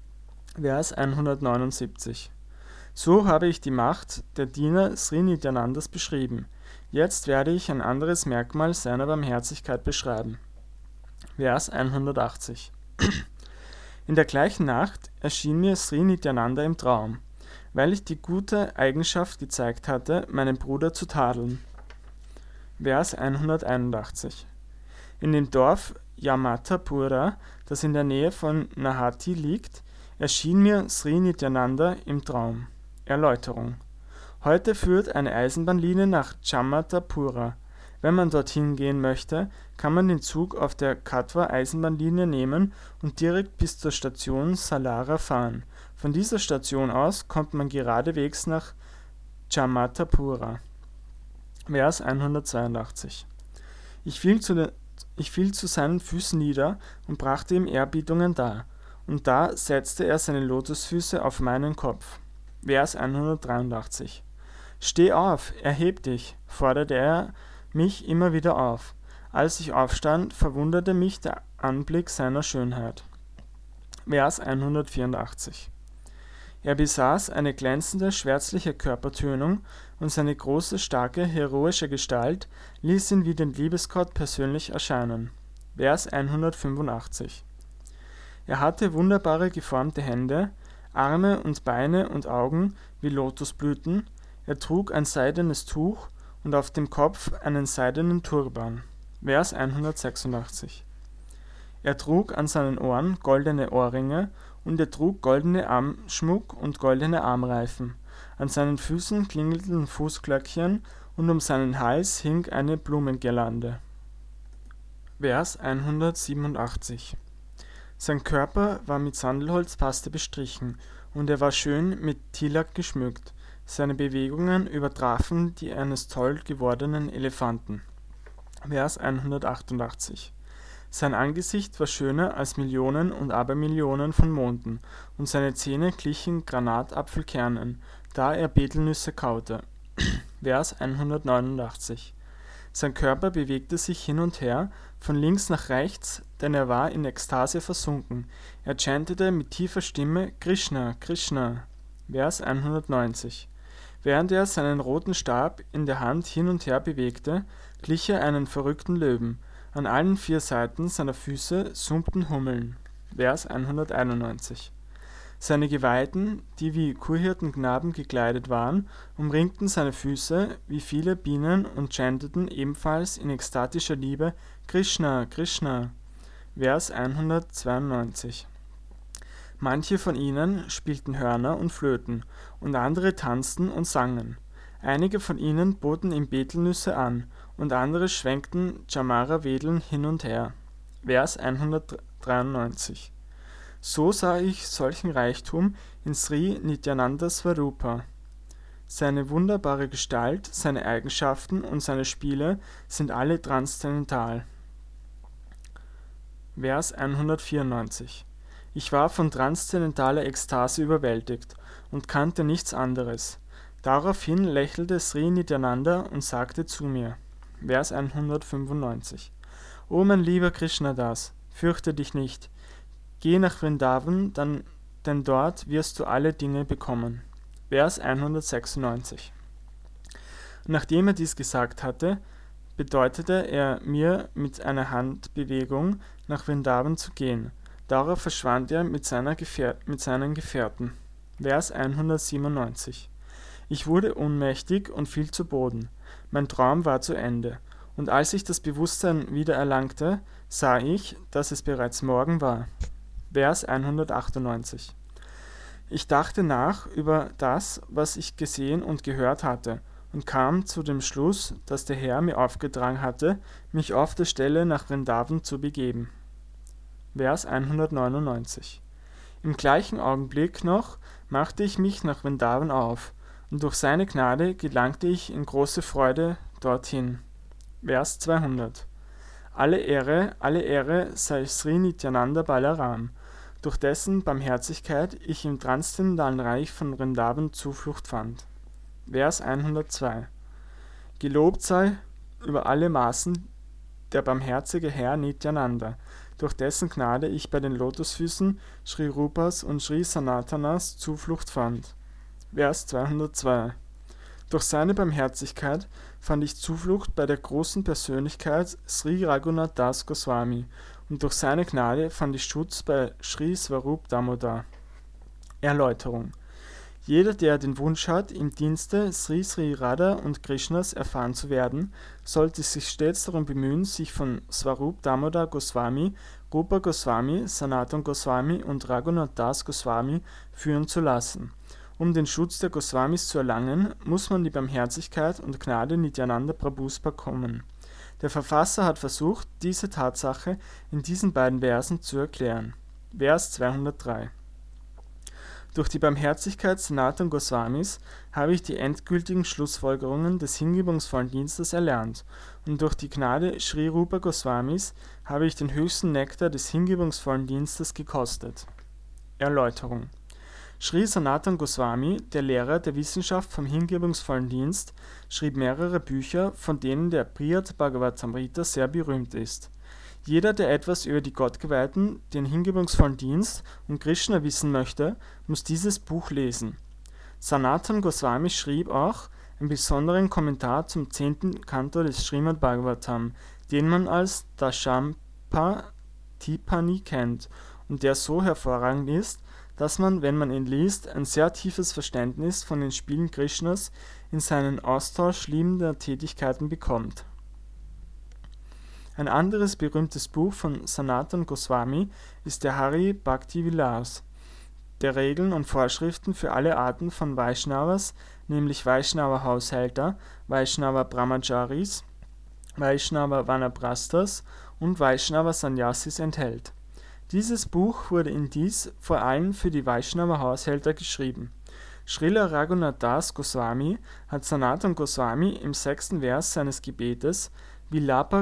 Vers hundertneunundsiebzig. So habe ich die Macht der Diener Sri Nityanandas beschrieben. Jetzt werde ich ein anderes Merkmal seiner Barmherzigkeit beschreiben. Vers hundertachtzig. In der gleichen Nacht erschien mir Sri Nityananda im Traum, weil ich die gute Eigenschaft gezeigt hatte, meinen Bruder zu tadeln. Vers hunderteinundachtzig. In dem Dorf Yamatapura, das in der Nähe von Nahati liegt, erschien mir Sri Nityananda im Traum. Erläuterung. Heute führt eine Eisenbahnlinie nach Yamatapura. Wenn man dorthin gehen möchte, kann man den Zug auf der Katwa-Eisenbahnlinie nehmen und direkt bis zur Station Salara fahren. Von dieser Station aus kommt man geradewegs nach Yamatapura. Vers hundertzweiundachtzig. Ich fiel, zu den, ich fiel zu seinen Füßen nieder und brachte ihm Erbietungen dar, und da setzte er seine Lotusfüße auf meinen Kopf. Vers hundertdreiundachtzig. Steh auf, erheb dich, forderte er mich immer wieder auf. Als ich aufstand, verwunderte mich der Anblick seiner Schönheit. Vers hundertvierundachtzig. Er besaß eine glänzende, schwärzliche Körpertönung, und seine große, starke, heroische Gestalt ließ ihn wie den Liebesgott persönlich erscheinen. Vers hundertfünfundachtzig. Er hatte wunderbare geformte Hände, Arme und Beine und Augen wie Lotusblüten, er trug ein seidenes Tuch und auf dem Kopf einen seidenen Turban. Vers hundertsechsundachtzig. Er trug an seinen Ohren goldene Ohrringe und er trug goldene Armschmuck und goldene Armreifen. An seinen Füßen klingelten Fußglöckchen und um seinen Hals hing eine Blumengirlande. Vers hundertsiebenundachtzig. Sein Körper war mit Sandelholzpaste bestrichen und er war schön mit Tilak geschmückt. Seine Bewegungen übertrafen die eines toll gewordenen Elefanten. Vers hundertachtundachtzig. Sein Angesicht war schöner als Millionen und Abermillionen von Monden, und seine Zähne glichen Granatapfelkernen, da er Betelnüsse kaute. Vers hundertneunundachtzig. Sein Körper bewegte sich hin und her, von links nach rechts, denn er war in Ekstase versunken. Er chantete mit tiefer Stimme Krishna, Krishna. Vers hundertneunzig. Während er seinen roten Stab in der Hand hin und her bewegte, glich er einen verrückten Löwen. An allen vier Seiten seiner Füße summten Hummeln. Vers hunderteinundneunzig. Seine Geweihten, die wie Kurhirtenknaben gekleidet waren, umringten seine Füße wie viele Bienen und chanteten ebenfalls in ekstatischer Liebe Krishna, Krishna. Vers hundertzweiundneunzig. Manche von ihnen spielten Hörner und Flöten, und andere tanzten und sangen. Einige von ihnen boten ihm Betelnüsse an, und andere schwenkten Chamara-Wedeln hin und her. Vers hundertdreiundneunzig. So sah ich solchen Reichtum in Sri Nityananda Swarupa. Seine wunderbare Gestalt, seine Eigenschaften und seine Spiele sind alle transzendental. Vers hundertvierundneunzig. Ich war von transzendentaler Ekstase überwältigt und kannte nichts anderes. Daraufhin lächelte Sri Nityananda und sagte zu mir, Vers hundertfünfundneunzig. O mein lieber Krishnadas, fürchte dich nicht, geh nach Vrindavan, dann, denn dort wirst du alle Dinge bekommen. Vers hundertsechsundneunzig. Nachdem er dies gesagt hatte, bedeutete er mir mit einer Handbewegung nach Vrindavan zu gehen. Darauf verschwand er mit, seiner Gefähr- mit seinen Gefährten. Vers hundertsiebenundneunzig. Ich wurde ohnmächtig und fiel zu Boden. Mein Traum war zu Ende. Und als ich das Bewusstsein wieder erlangte, sah ich, dass es bereits Morgen war. Vers hundertachtundneunzig. Ich dachte nach über das, was ich gesehen und gehört hatte, und kam zu dem Schluss, dass der Herr mir aufgetragen hatte, mich auf der Stelle nach Vrindavan zu begeben. Vers hundertneunundneunzig. Im gleichen Augenblick noch machte ich mich nach Vrindavan auf, und durch seine Gnade gelangte ich in große Freude dorthin. Vers zweihundert. Alle Ehre, alle Ehre sei Sri Nityananda Balaram, durch dessen Barmherzigkeit ich im transzendentalen Reich von Vrindavan Zuflucht fand. Vers hundertzwei. Gelobt sei über alle Maßen der barmherzige Herr Nityananda, durch dessen Gnade ich bei den Lotusfüßen Sri Rupas und Sri Sanatanas Zuflucht fand. Vers zweihundertzwei. Durch seine Barmherzigkeit fand ich Zuflucht bei der großen Persönlichkeit Sri Raghunath Das Goswami und durch seine Gnade fand ich Schutz bei Sri Swarup Damodar. Erläuterung. Jeder, der den Wunsch hat, im Dienste Sri Sri Radha und Krishnas erfahren zu werden, sollte sich stets darum bemühen, sich von Swarup Damodar Goswami, Rupa Goswami, Sanatan Goswami und Raghunath Das Goswami führen zu lassen. Um den Schutz der Goswamis zu erlangen, muss man die Barmherzigkeit und Gnade Nityananda Prabhus bekommen. Der Verfasser hat versucht, diese Tatsache in diesen beiden Versen zu erklären. Vers zweihundertdrei. Durch die Barmherzigkeit Sanatan Goswamis habe ich die endgültigen Schlussfolgerungen des hingebungsvollen Dienstes erlernt, und durch die Gnade Sri Rupa Goswamis habe ich den höchsten Nektar des hingebungsvollen Dienstes gekostet. Erläuterung. Sri Sanatan Goswami, der Lehrer der Wissenschaft vom hingebungsvollen Dienst, schrieb mehrere Bücher, von denen der Brihad Bhagavatamrita sehr berühmt ist. Jeder, der etwas über die Gottgeweihten, den hingebungsvollen Dienst und Krishna wissen möchte, muss dieses Buch lesen. Sanatan Goswami schrieb auch einen besonderen Kommentar zum zehnten Kanto des Srimad Bhagavatam, den man als Dashampa Tipani kennt und der so hervorragend ist, dass man, wenn man ihn liest, ein sehr tiefes Verständnis von den Spielen Krishnas in seinen Austausch liebender Tätigkeiten bekommt. Ein anderes berühmtes Buch von Sanatan Goswami ist der Hari Bhakti Vilas, der Regeln und Vorschriften für alle Arten von Vaishnavas, nämlich Vaishnava Haushälter, Vaishnava Brahmacharis, Vaishnava Vanaprasthas und Vaishnava Sannyasis enthält. Dieses Buch wurde indies vor allem für die Vaishnava Haushälter geschrieben. Srila Raghunath Das Goswami hat Sanatan Goswami im sechsten Vers seines Gebetes Vilapa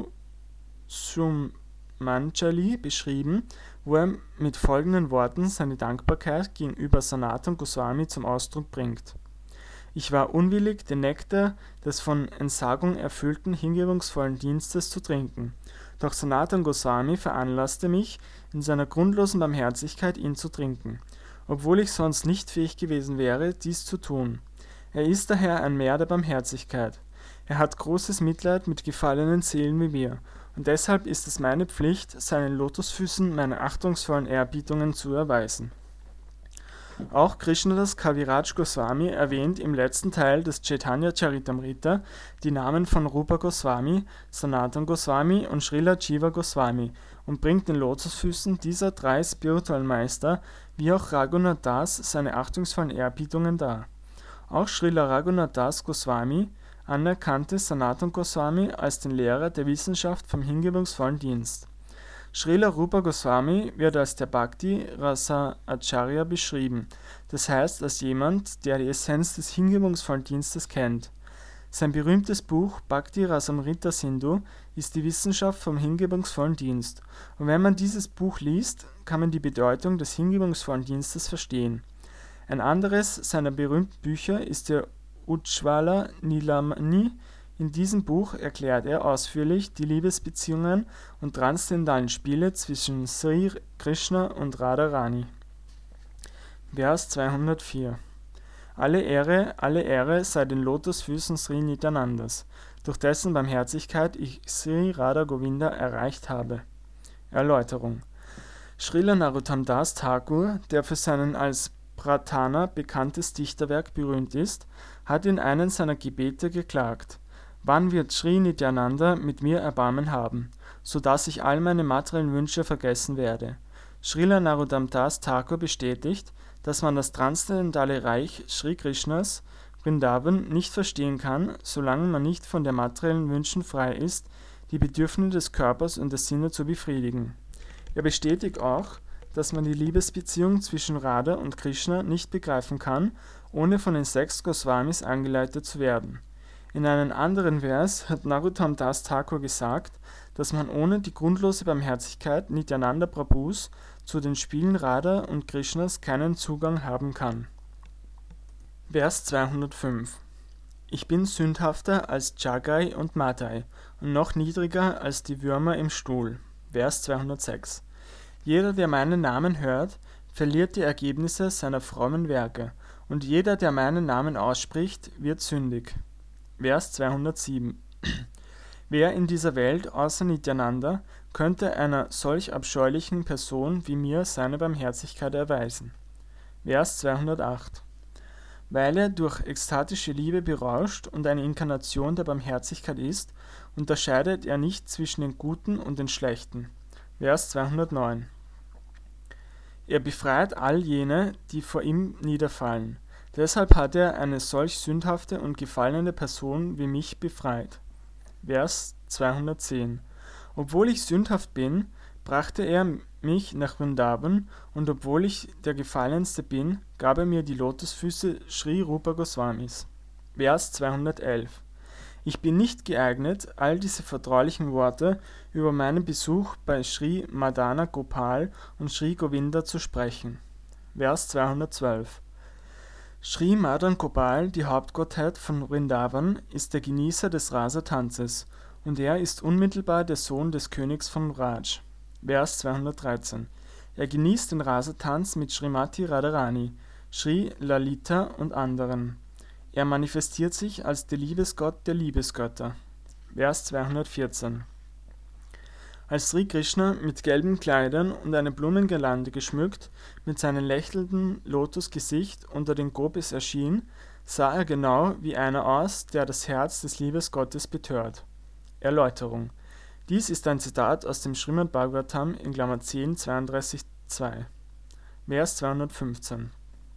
Kusumanjali beschrieben, wo er mit folgenden Worten seine Dankbarkeit gegenüber Sanatan Goswami zum Ausdruck bringt: Ich war unwillig, den Nektar des von Entsagung erfüllten hingebungsvollen Dienstes zu trinken, doch Sanatan Goswami veranlasste mich, in seiner grundlosen Barmherzigkeit ihn zu trinken, obwohl ich sonst nicht fähig gewesen wäre, dies zu tun. Er ist daher ein Meer der Barmherzigkeit. Er hat großes Mitleid mit gefallenen Seelen wie mir, und deshalb ist es meine Pflicht, seinen Lotusfüßen meine achtungsvollen Ehrerbietungen zu erweisen. Auch Krishnadas Kaviraj Goswami erwähnt im letzten Teil des Chaitanya Charitamrita die Namen von Rupa Goswami, Sanatan Goswami und Srila Jiva Goswami und bringt den Lotusfüßen dieser drei spirituellen Meister wie auch Raghunath Das seine achtungsvollen Ehrerbietungen dar. Auch Srila Raghunath Das Goswami anerkannte Sanatan Goswami als den Lehrer der Wissenschaft vom hingebungsvollen Dienst. Srila Rupa Goswami wird als der Bhakti Rasa Acharya beschrieben, das heißt als jemand, der die Essenz des hingebungsvollen Dienstes kennt. Sein berühmtes Buch Bhakti Rasamrita Sindhu ist die Wissenschaft vom hingebungsvollen Dienst, und wenn man dieses Buch liest, kann man die Bedeutung des hingebungsvollen Dienstes verstehen. Ein anderes seiner berühmten Bücher ist der Ujjvala Nilamani. In diesem Buch erklärt er ausführlich die Liebesbeziehungen und transzendentalen Spiele zwischen Sri Krishna und Radharani. Vers zweihundertvier. Alle Ehre, alle Ehre sei den Lotusfüßen Sri Nityanandas, durch dessen Barmherzigkeit ich Sri Radha Govinda erreicht habe. Erläuterung. Srila Narottam Das Thakur, der für seinen als Pratana bekanntes Dichterwerk berühmt ist, hat in einem seiner Gebete geklagt: Wann wird Sri Nityananda mit mir Erbarmen haben, so dass ich all meine materiellen Wünsche vergessen werde? Srila Narottam Das Thakur bestätigt, dass man das transzendentale Reich Sri Krishnas, Vrindavan, nicht verstehen kann, solange man nicht von den materiellen Wünschen frei ist, die Bedürfnisse des Körpers und der Sinne zu befriedigen. Er bestätigt auch, dass man die Liebesbeziehung zwischen Radha und Krishna nicht begreifen kann, ohne von den sechs Goswamis angeleitet zu werden. In einem anderen Vers hat Narottam Das Thakur gesagt, dass man ohne die grundlose Barmherzigkeit Nityananda Prabhus zu den Spielen Radha und Krishnas keinen Zugang haben kann. Vers zweihundertfünf. Ich bin sündhafter als Chagai und Madai und noch niedriger als die Würmer im Stuhl. Vers zweihundertsechs. Jeder, der meinen Namen hört, verliert die Ergebnisse seiner frommen Werke, und jeder, der meinen Namen ausspricht, wird sündig. Vers zweihundertsieben. Wer in dieser Welt außer Nityananda könnte einer solch abscheulichen Person wie mir seine Barmherzigkeit erweisen? Vers zweihundertacht. Weil er durch ekstatische Liebe berauscht und eine Inkarnation der Barmherzigkeit ist, unterscheidet er nicht zwischen den Guten und den Schlechten. Vers zweihundertneun. Er befreit all jene, die vor ihm niederfallen. Deshalb hat er eine solch sündhafte und gefallene Person wie mich befreit. Vers zweihundertzehn. Obwohl ich sündhaft bin, brachte er mich nach Vrindavan, und obwohl ich der Gefallenste bin, gab er mir die Lotusfüße Sri Rupa Goswamis. Vers zweihundertelf. Ich bin nicht geeignet, all diese vertraulichen Worte über meinen Besuch bei Sri Madana Gopal und Sri Govinda zu sprechen. Vers zweihundertzwölf. Sri Madan Gopal, die Hauptgottheit von Vrindavan, ist der Genießer des Rasa-Tanzes, und er ist unmittelbar der Sohn des Königs von Raj. Vers zweihundertdreizehn. Er genießt den Rasa-Tanz mit Srimati Radharani, Sri Lalita und anderen. Er manifestiert sich als der Liebesgott der Liebesgötter. Vers zweihundertvierzehn. Als Sri Krishna mit gelben Kleidern und einer Blumengirlande geschmückt mit seinem lächelnden Lotusgesicht unter den Gopis erschien, sah er genau wie einer aus, der das Herz des Liebesgottes betört. Erläuterung. Dies ist ein Zitat aus dem Srimad Bhagavatam in Klammer zehn zweiunddreißig zwei. Vers zweihundertfünfzehn.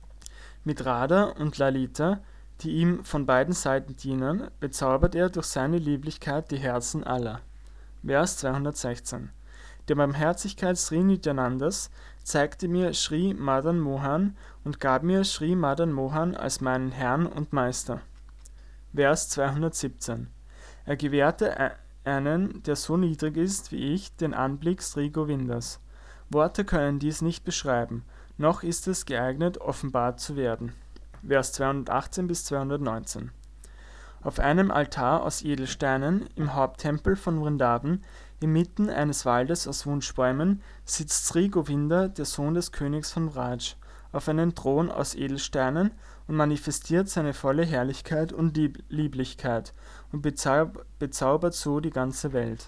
Mit Radha und Lalita, die ihm von beiden Seiten dienen, bezaubert er durch seine Lieblichkeit die Herzen aller. Vers zweihundertsechzehn. Der Barmherzigkeit Sri Nityanandas zeigte mir Sri Madan Mohan und gab mir Sri Madan Mohan als meinen Herrn und Meister. Vers zweihundertsiebzehn. Er gewährte einen, der so niedrig ist wie ich, den Anblick Sri Govindas. Worte können dies nicht beschreiben, noch ist es geeignet, offenbart zu werden. Vers zweihundertachtzehn bis zweihundertneunzehn. Auf einem Altar aus Edelsteinen im Haupttempel von Vrindavan, inmitten eines Waldes aus Wunschbäumen, sitzt Sri Govinda, der Sohn des Königs von Raj, auf einem Thron aus Edelsteinen und manifestiert seine volle Herrlichkeit und Lieb Lieblichkeit und bezaub bezaubert so die ganze Welt.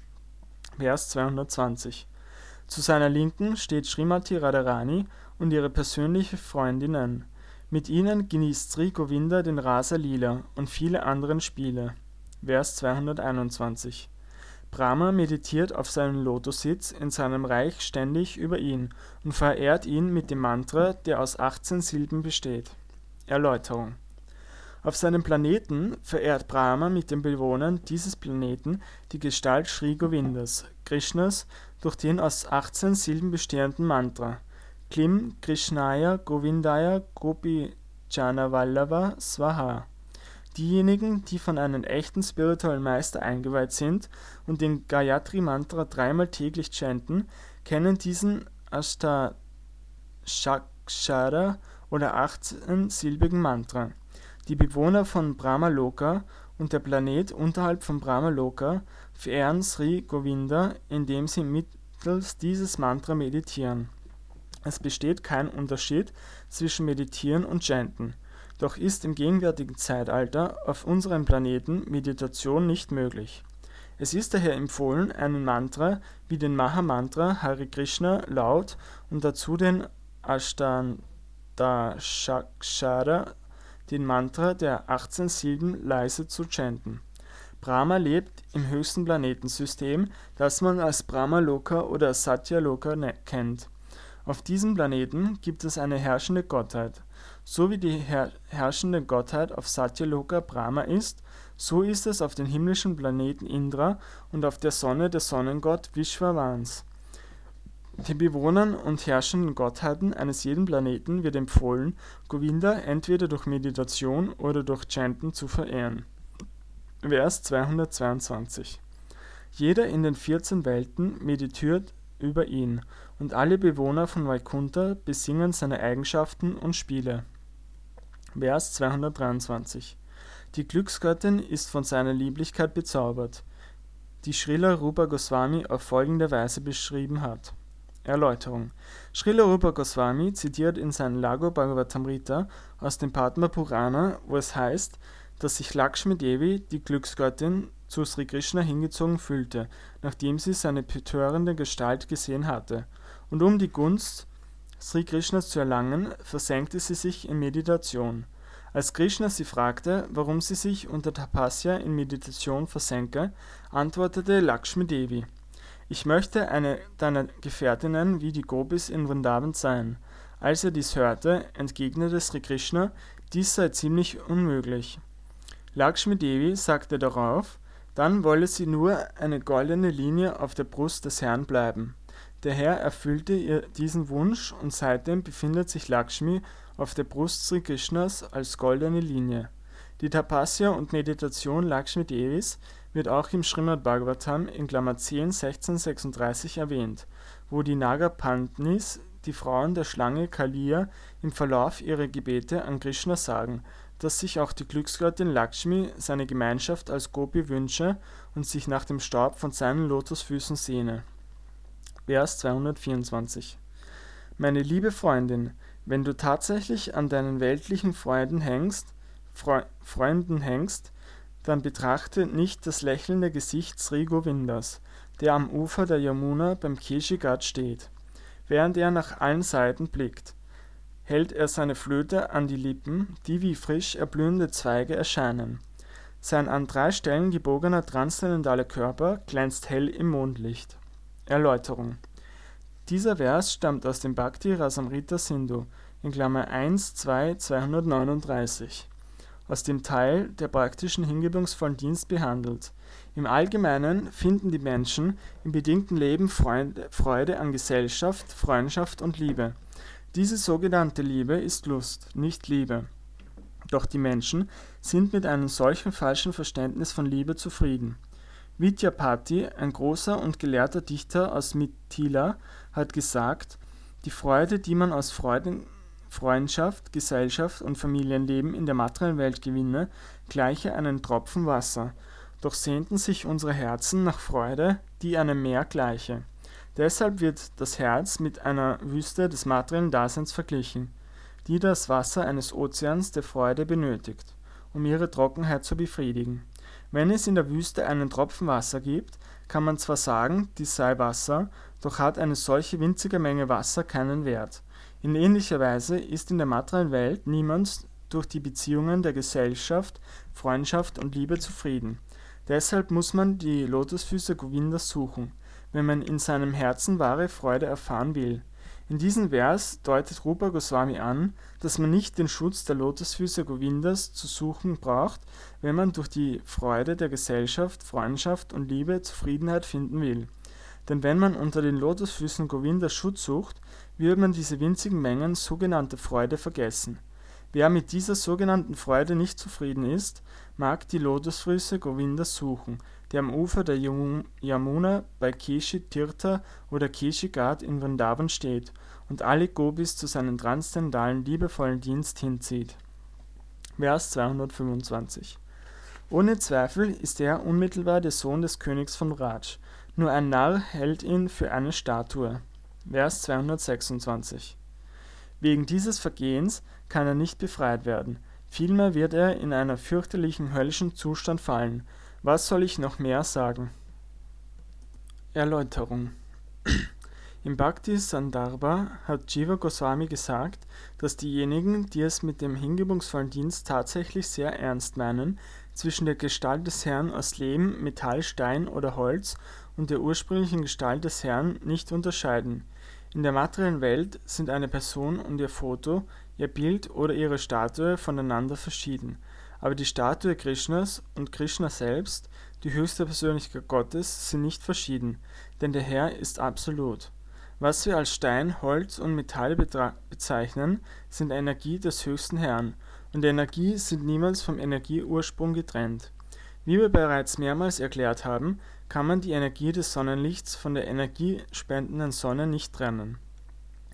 Vers zweihundertzwanzig. Zu seiner Linken steht Srimati Radharani und ihre persönliche Freundinnen. Mit ihnen genießt Sri Govinda den Rasa Lila und viele andere Spiele. Vers zweihunderteinundzwanzig. Brahma meditiert auf seinem Lotussitz in seinem Reich ständig über ihn und verehrt ihn mit dem Mantra, der aus achtzehn Silben besteht. Erläuterung. Auf seinem Planeten verehrt Brahma mit den Bewohnern dieses Planeten die Gestalt Sri Govindas, Krishnas, durch den aus achtzehn Silben bestehenden Mantra Klim Krishnaya Govindaya Gopi Jana Vallabha Swaha. Diejenigen, die von einem echten spirituellen Meister eingeweiht sind und den Gayatri-Mantra dreimal täglich chanten, kennen diesen Ashtashakshara oder achtzehnsilbigen Mantra. Die Bewohner von Brahmaloka und der Planet unterhalb von Brahmaloka verehren Sri Govinda, indem sie mittels dieses Mantra meditieren. Es besteht kein Unterschied zwischen Meditieren und Chanten. Doch ist im gegenwärtigen Zeitalter auf unserem Planeten Meditation nicht möglich. Es ist daher empfohlen, einen Mantra wie den Maha-Mantra Hare Krishna laut und dazu den Ashtadashakshara, den Mantra der achtzehn Silben, leise zu chanten. Brahma lebt im höchsten Planetensystem, das man als Brahmaloka oder Satyaloka kennt. Auf diesem Planeten gibt es eine herrschende Gottheit. So wie die her herrschende Gottheit auf Satyaloka Brahma ist, so ist es auf dem himmlischen Planeten Indra und auf der Sonne der Sonnengott Vishwavans. Den Bewohnern und herrschenden Gottheiten eines jeden Planeten wird empfohlen, Govinda entweder durch Meditation oder durch Chanten zu verehren. Vers zweihundertzweiundzwanzig. Jeder in den vierzehn Welten meditiert über ihn, und alle Bewohner von Vaikuntha besingen seine Eigenschaften und Spiele. Vers zweihundertdreiundzwanzig. Die Glücksgöttin ist von seiner Lieblichkeit bezaubert, die Srila Rupa Goswami auf folgende Weise beschrieben hat. Erläuterung. Srila Rupa Goswami zitiert in seinem Lago Bhagavatamrita aus dem Padma Purana, wo es heißt, dass sich Lakshmi Devi, die Glücksgöttin, zu Sri Krishna hingezogen fühlte, nachdem sie seine betörende Gestalt gesehen hatte, und um die Gunst Sri Krishnas zu erlangen, versenkte sie sich in Meditation. Als Krishna sie fragte, warum sie sich unter Tapasya in Meditation versenke, antwortete Lakshmi Devi: Ich möchte eine deiner Gefährtinnen wie die Gopis in Vrindavan sein. Als er dies hörte, entgegnete Sri Krishna, dies sei ziemlich unmöglich. Lakshmi Devi sagte darauf, dann wolle sie nur eine goldene Linie auf der Brust des Herrn bleiben. Der Herr erfüllte ihr diesen Wunsch und seitdem befindet sich Lakshmi auf der Brust Sri Krishnas als goldene Linie. Die Tapasya und Meditation Lakshmi Devis wird auch im Srimad Bhagavatam in Klammer zehn sechzehnhundertsechsunddreißig erwähnt, wo die Nagapantnis, die Frauen der Schlange Kaliya, im Verlauf ihrer Gebete an Krishna sagen, dass sich auch die Glücksgöttin Lakshmi seine Gemeinschaft als Gopi wünsche und sich nach dem Staub von seinen Lotusfüßen sehne. Vers zweihundertvierundzwanzig. Meine liebe Freundin, wenn du tatsächlich an deinen weltlichen Freunden hängst, Freu Freunden hängst, dann betrachte nicht das lächelnde Gesicht Sri Govindas, der am Ufer der Yamuna beim Keshi Ghat steht. Während er nach allen Seiten blickt, hält er seine Flöte an die Lippen, die wie frisch erblühende Zweige erscheinen. Sein an drei Stellen gebogener transzendentaler Körper glänzt hell im Mondlicht. Erläuterung. Dieser Vers stammt aus dem Bhakti Rasamrita Sindhu in Klammer eins zwei zweihundertneununddreißig, aus dem Teil der praktischen hingebungsvollen Dienst behandelt. Im Allgemeinen finden die Menschen im bedingten Leben Freude, Freude an Gesellschaft, Freundschaft und Liebe. Diese sogenannte Liebe ist Lust, nicht Liebe. Doch die Menschen sind mit einem solchen falschen Verständnis von Liebe zufrieden. Vidyapati, ein großer und gelehrter Dichter aus Mithila, hat gesagt, die Freude, die man aus Freuden, Freundschaft, Gesellschaft und Familienleben in der materiellen Welt gewinne, gleiche einen Tropfen Wasser. Doch sehnten sich unsere Herzen nach Freude, die einem Meer gleiche. Deshalb wird das Herz mit einer Wüste des materiellen Daseins verglichen, die das Wasser eines Ozeans der Freude benötigt, um ihre Trockenheit zu befriedigen. Wenn es in der Wüste einen Tropfen Wasser gibt, kann man zwar sagen, dies sei Wasser, doch hat eine solche winzige Menge Wasser keinen Wert. In ähnlicher Weise ist in der materiellen Welt niemand durch die Beziehungen der Gesellschaft, Freundschaft und Liebe zufrieden. Deshalb muss man die Lotusfüße Govindas suchen, wenn man in seinem Herzen wahre Freude erfahren will. In diesem Vers deutet Rupa Goswami an, dass man nicht den Schutz der Lotusfüße Govindas zu suchen braucht, wenn man durch die Freude der Gesellschaft, Freundschaft und Liebe Zufriedenheit finden will. Denn wenn man unter den Lotusfüßen Govindas Schutz sucht, wird man diese winzigen Mengen sogenannter Freude vergessen. Wer mit dieser sogenannten Freude nicht zufrieden ist, mag die Lotusfüße Govindas suchen, der am Ufer der Yamuna bei Keshi Tirtha oder Keshi Ghat in Vrindavan steht und alle Gopis zu seinem transzendentalen, liebevollen Dienst hinzieht. Vers zweihundertfünfundzwanzig. Ohne Zweifel ist er unmittelbar der Sohn des Königs von Vraj, nur ein Narr hält ihn für eine Statue. Vers zweihundertsechsundzwanzig. Wegen dieses Vergehens kann er nicht befreit werden, vielmehr wird er in einen fürchterlichen höllischen Zustand fallen. Was soll ich noch mehr sagen? Erläuterung. Im Bhakti Sandarbha hat Jiva Goswami gesagt, dass diejenigen, die es mit dem hingebungsvollen Dienst tatsächlich sehr ernst meinen, zwischen der Gestalt des Herrn aus Lehm, Metall, Stein oder Holz und der ursprünglichen Gestalt des Herrn nicht unterscheiden. In der materiellen Welt sind eine Person und ihr Foto, ihr Bild oder ihre Statue voneinander verschieden. Aber die Statue Krishnas und Krishna selbst, die höchste Persönlichkeit Gottes, sind nicht verschieden, denn der Herr ist absolut. Was wir als Stein, Holz und Metall bezeichnen, sind Energie des höchsten Herrn, und Energie sind niemals vom Energieursprung getrennt. Wie wir bereits mehrmals erklärt haben, kann man die Energie des Sonnenlichts von der energiespendenden Sonne nicht trennen.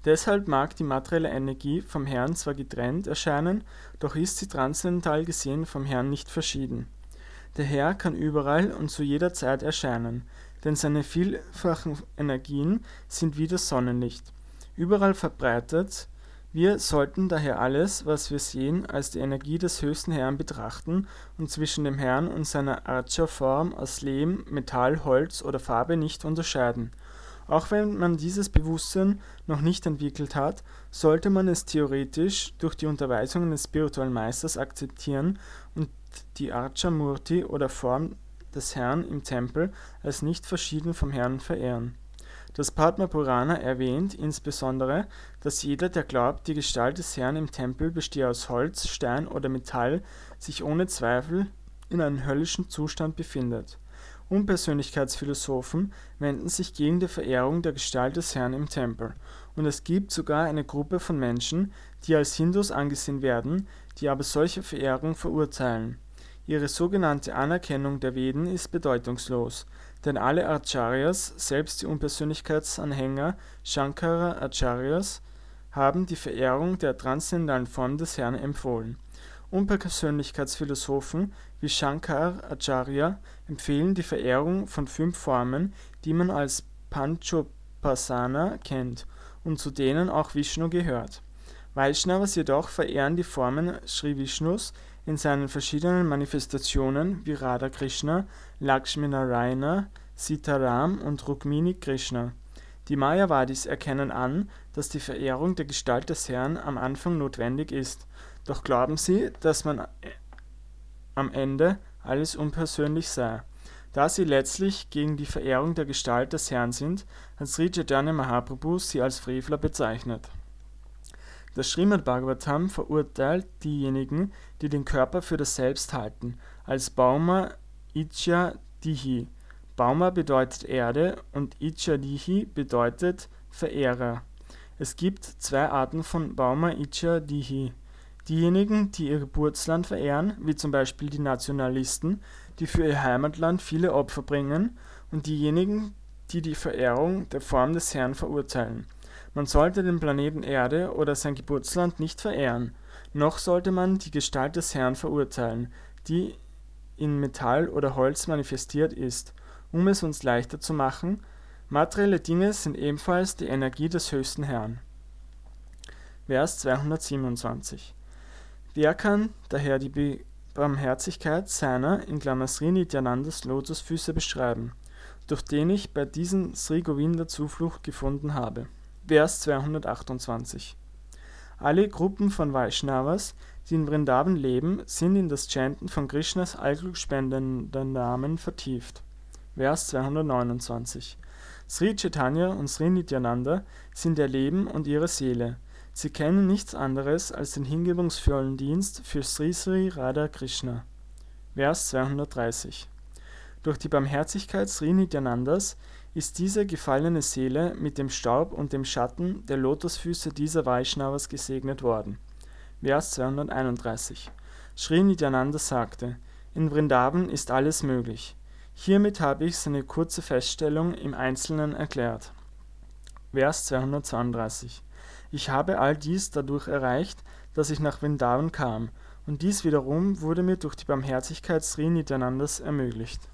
Deshalb mag die materielle Energie vom Herrn zwar getrennt erscheinen, doch ist sie transzendental gesehen vom Herrn nicht verschieden. Der Herr kann überall und zu jeder Zeit erscheinen, denn seine vielfachen Energien sind wie das Sonnenlicht, überall verbreitet. Wir sollten daher alles, was wir sehen, als die Energie des höchsten Herrn betrachten und zwischen dem Herrn und seiner Archa-Form aus Lehm, Metall, Holz oder Farbe nicht unterscheiden. Auch wenn man dieses Bewusstsein noch nicht entwickelt hat, sollte man es theoretisch durch die Unterweisungen des spirituellen Meisters akzeptieren und die Archa-Murti oder Form des Herrn im Tempel als nicht verschieden vom Herrn verehren. Das Padma Purana erwähnt insbesondere, dass jeder, der glaubt, die Gestalt des Herrn im Tempel bestehe aus Holz, Stein oder Metall, sich ohne Zweifel in einem höllischen Zustand befindet. Unpersönlichkeitsphilosophen wenden sich gegen die Verehrung der Gestalt des Herrn im Tempel, und es gibt sogar eine Gruppe von Menschen, die als Hindus angesehen werden, die aber solche Verehrung verurteilen. Ihre sogenannte Anerkennung der Veden ist bedeutungslos, denn alle Acharyas, selbst die Unpersönlichkeitsanhänger Shankara Acharyas, haben die Verehrung der transzendentalen Form des Herrn empfohlen. Unpersönlichkeitsphilosophen wie Shankar Acharya empfehlen die Verehrung von fünf Formen, die man als Panchopasana kennt und zu denen auch Vishnu gehört. Vaishnavas jedoch verehren die Formen Sri Vishnus in seinen verschiedenen Manifestationen wie Radha Krishna, Lakshmi Narayana, Sitaram und Rukmini Krishna. Die Mayavadis erkennen an, dass die Verehrung der Gestalt des Herrn am Anfang notwendig ist, doch glauben sie, dass man am Ende alles unpersönlich sei. Da sie letztlich gegen die Verehrung der Gestalt des Herrn sind, hat Sri Chaitanya Mahaprabhu sie als Frevler bezeichnet. Das Srimad Bhagavatam verurteilt diejenigen, die den Körper für das Selbst halten, als Bauma Iccha Dihi. Bauma bedeutet Erde und Iccha Dihi bedeutet Verehrer. Es gibt zwei Arten von Bauma Iccha Dihi. Diejenigen, die ihr Geburtsland verehren, wie zum Beispiel die Nationalisten, die für ihr Heimatland viele Opfer bringen, und diejenigen, die die Verehrung der Form des Herrn verurteilen. Man sollte den Planeten Erde oder sein Geburtsland nicht verehren, noch sollte man die Gestalt des Herrn verurteilen, die in Metall oder Holz manifestiert ist, um es uns leichter zu machen. Materielle Dinge sind ebenfalls die Energie des höchsten Herrn. Vers zweihundertsiebenundzwanzig. Wer kann daher die Barmherzigkeit seiner, in Klammer Sri Nityanandas Lotusfüße beschreiben, durch den ich bei diesen Sri Govinda Zuflucht gefunden habe? Vers zweihundertachtundzwanzig. Alle Gruppen von Vaishnavas, die in Vrindavan leben, sind in das Chanten von Krishnas allglückspendenden Namen vertieft. Vers zweihundertneunundzwanzig. Sri Chaitanya und Sri Nityananda sind ihr Leben und ihre Seele. Sie kennen nichts anderes als den hingebungsvollen Dienst für Sri Sri Radha Krishna. Vers zweihundertdreißig. Durch die Barmherzigkeit Sri Nityanandas ist diese gefallene Seele mit dem Staub und dem Schatten der Lotusfüße dieser Vaishnavas gesegnet worden. Vers zweihunderteinunddreißig. Sri Nityananda sagte: In Vrindavan ist alles möglich. Hiermit habe ich seine kurze Feststellung im Einzelnen erklärt. Vers zweihundertzweiunddreißig. Ich habe all dies dadurch erreicht, dass ich nach Vrindavan kam, und dies wiederum wurde mir durch die Barmherzigkeit Sri Nityanandas ermöglicht.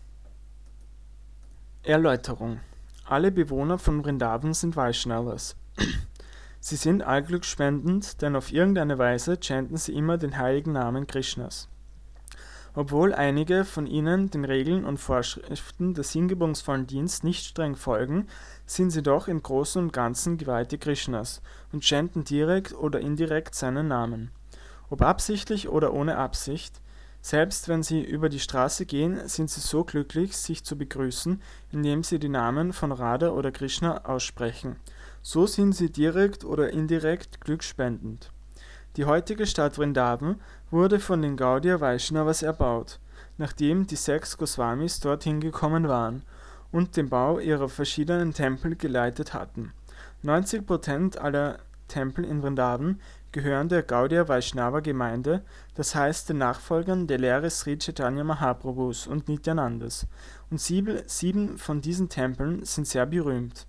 Erläuterung. Alle Bewohner von Vrindavan sind Vaishnavas. Sie sind allglückspendend, denn auf irgendeine Weise chanten sie immer den heiligen Namen Krishnas. Obwohl einige von ihnen den Regeln und Vorschriften des hingebungsvollen Dienstes nicht streng folgen, sind sie doch im Großen und Ganzen Geweihte Krishnas und chanten direkt oder indirekt seinen Namen. Ob absichtlich oder ohne Absicht, selbst wenn sie über die Straße gehen, sind sie so glücklich, sich zu begrüßen, indem sie die Namen von Radha oder Krishna aussprechen. So sind sie direkt oder indirekt glückspendend. Die heutige Stadt Vrindavan wurde von den Gaudiya Vaishnavas erbaut, nachdem die sechs Goswamis dorthin gekommen waren und den Bau ihrer verschiedenen Tempel geleitet hatten. neunzig Prozent aller Tempel in Vrindavan gehören der Gaudiya Vaishnava Gemeinde, das heißt den Nachfolgern der Lehre Sri Chaitanya Mahaprabhus und Nityanandas, und sieben, sieben von diesen Tempeln sind sehr berühmt.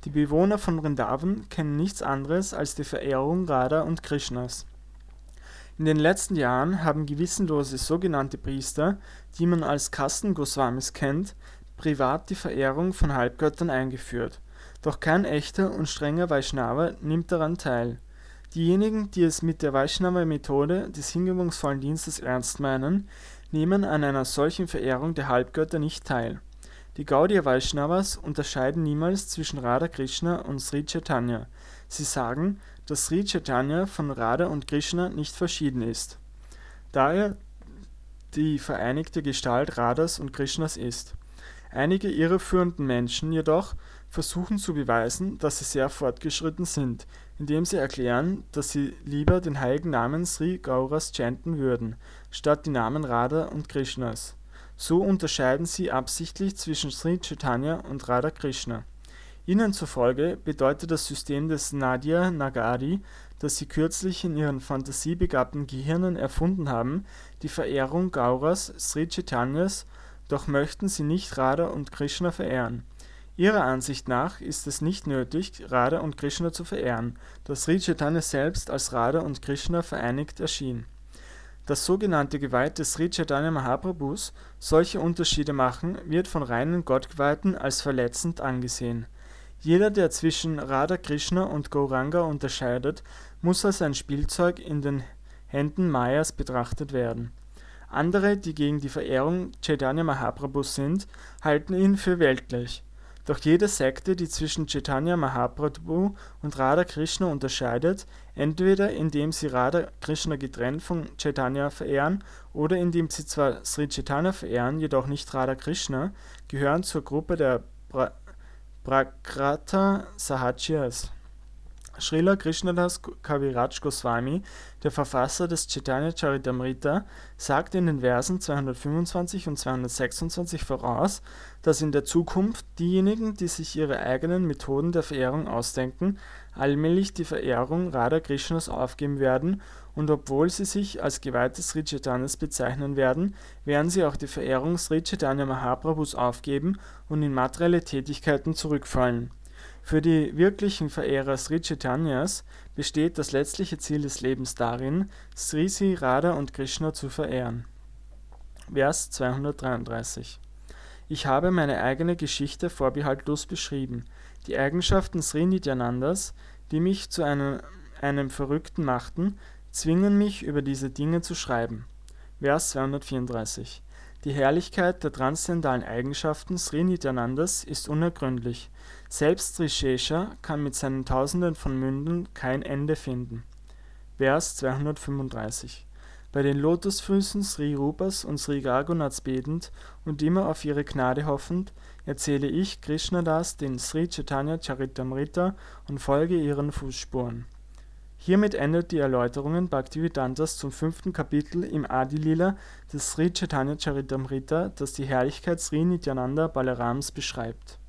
Die Bewohner von Vrindavan kennen nichts anderes als die Verehrung Radha und Krishnas. In den letzten Jahren haben gewissenlose sogenannte Priester, die man als Kasten-Goswamis kennt, privat die Verehrung von Halbgöttern eingeführt. Doch kein echter und strenger Vaishnava nimmt daran teil. Diejenigen, die es mit der Vaishnava-Methode des hingebungsvollen Dienstes ernst meinen, nehmen an einer solchen Verehrung der Halbgötter nicht teil. Die Gaudiya Vaishnavas unterscheiden niemals zwischen Radha Krishna und Sri Chaitanya. Sie sagen, dass Sri Chaitanya von Radha und Krishna nicht verschieden ist, da er die vereinigte Gestalt Radhas und Krishnas ist. Einige irreführenden Menschen jedoch versuchen zu beweisen, dass sie sehr fortgeschritten sind, indem sie erklären, dass sie lieber den heiligen Namen Sri Gauras chanten würden, statt die Namen Radha und Krishnas. So unterscheiden sie absichtlich zwischen Sri Chaitanya und Radha Krishna. Ihnen zufolge bedeutet das System des Nadia Nagari, das sie kürzlich in ihren fantasiebegabten Gehirnen erfunden haben, die Verehrung Gauras, Sri Chaitanyas, doch möchten sie nicht Radha und Krishna verehren. Ihrer Ansicht nach ist es nicht nötig, Radha und Krishna zu verehren, da Sri Chaitanya selbst als Radha und Krishna vereinigt erschien. Das sogenannte Geweihte Sri Chaitanya Mahaprabhus solche Unterschiede machen, wird von reinen Gottgeweihten als verletzend angesehen. Jeder, der zwischen Radha Krishna und Gauranga unterscheidet, muss als ein Spielzeug in den Händen Mayas betrachtet werden. Andere, die gegen die Verehrung Chaitanya Mahaprabhus sind, halten ihn für weltlich. Doch jede Sekte, die zwischen Chaitanya Mahaprabhu und Radha Krishna unterscheidet, entweder indem sie Radha Krishna getrennt von Chaitanya verehren oder indem sie zwar Sri Chaitanya verehren, jedoch nicht Radha Krishna, gehören zur Gruppe der Bra Prakrata Sahajias. Srila Krishnadas Kaviraj Goswami, der Verfasser des Chaitanya Charitamrita, sagt in den Versen zweihundertfünfundzwanzig und zweihundertsechsundzwanzig voraus, dass in der Zukunft diejenigen, die sich ihre eigenen Methoden der Verehrung ausdenken, allmählich die Verehrung Radha Krishnas aufgeben werden, und obwohl sie sich als Geweihte Sri Chaitanyas bezeichnen werden, werden sie auch die Verehrung Sri Chaitanya Mahaprabhus aufgeben und in materielle Tätigkeiten zurückfallen. Für die wirklichen Verehrer Sri Chaitanyas besteht das letztliche Ziel des Lebens darin, Sri Sri Radha und Krishna zu verehren. Vers zweihundertdreiunddreißig. Ich habe meine eigene Geschichte vorbehaltlos beschrieben. Die Eigenschaften Sri Nityanandas, die mich zu einem, einem Verrückten machten, zwingen mich, über diese Dinge zu schreiben. Vers zweihundertvierunddreißig. Die Herrlichkeit der transzendentalen Eigenschaften Sri Nityanandas ist unergründlich. Selbst Sri Shesha kann mit seinen Tausenden von Mündern kein Ende finden. Vers zweihundertfünfunddreißig. Bei den Lotusfüßen Sri Rupas und Sri Raghunaths betend und immer auf ihre Gnade hoffend, erzähle ich Krishnadas den Sri Chaitanya Charitamrita und folge ihren Fußspuren. Hiermit endet die Erläuterungen Bhaktivedantas zum fünften Kapitel im Adi-Lila des Sri Chaitanya Charitamrita, das die Herrlichkeit Sri Nityananda Balarams beschreibt.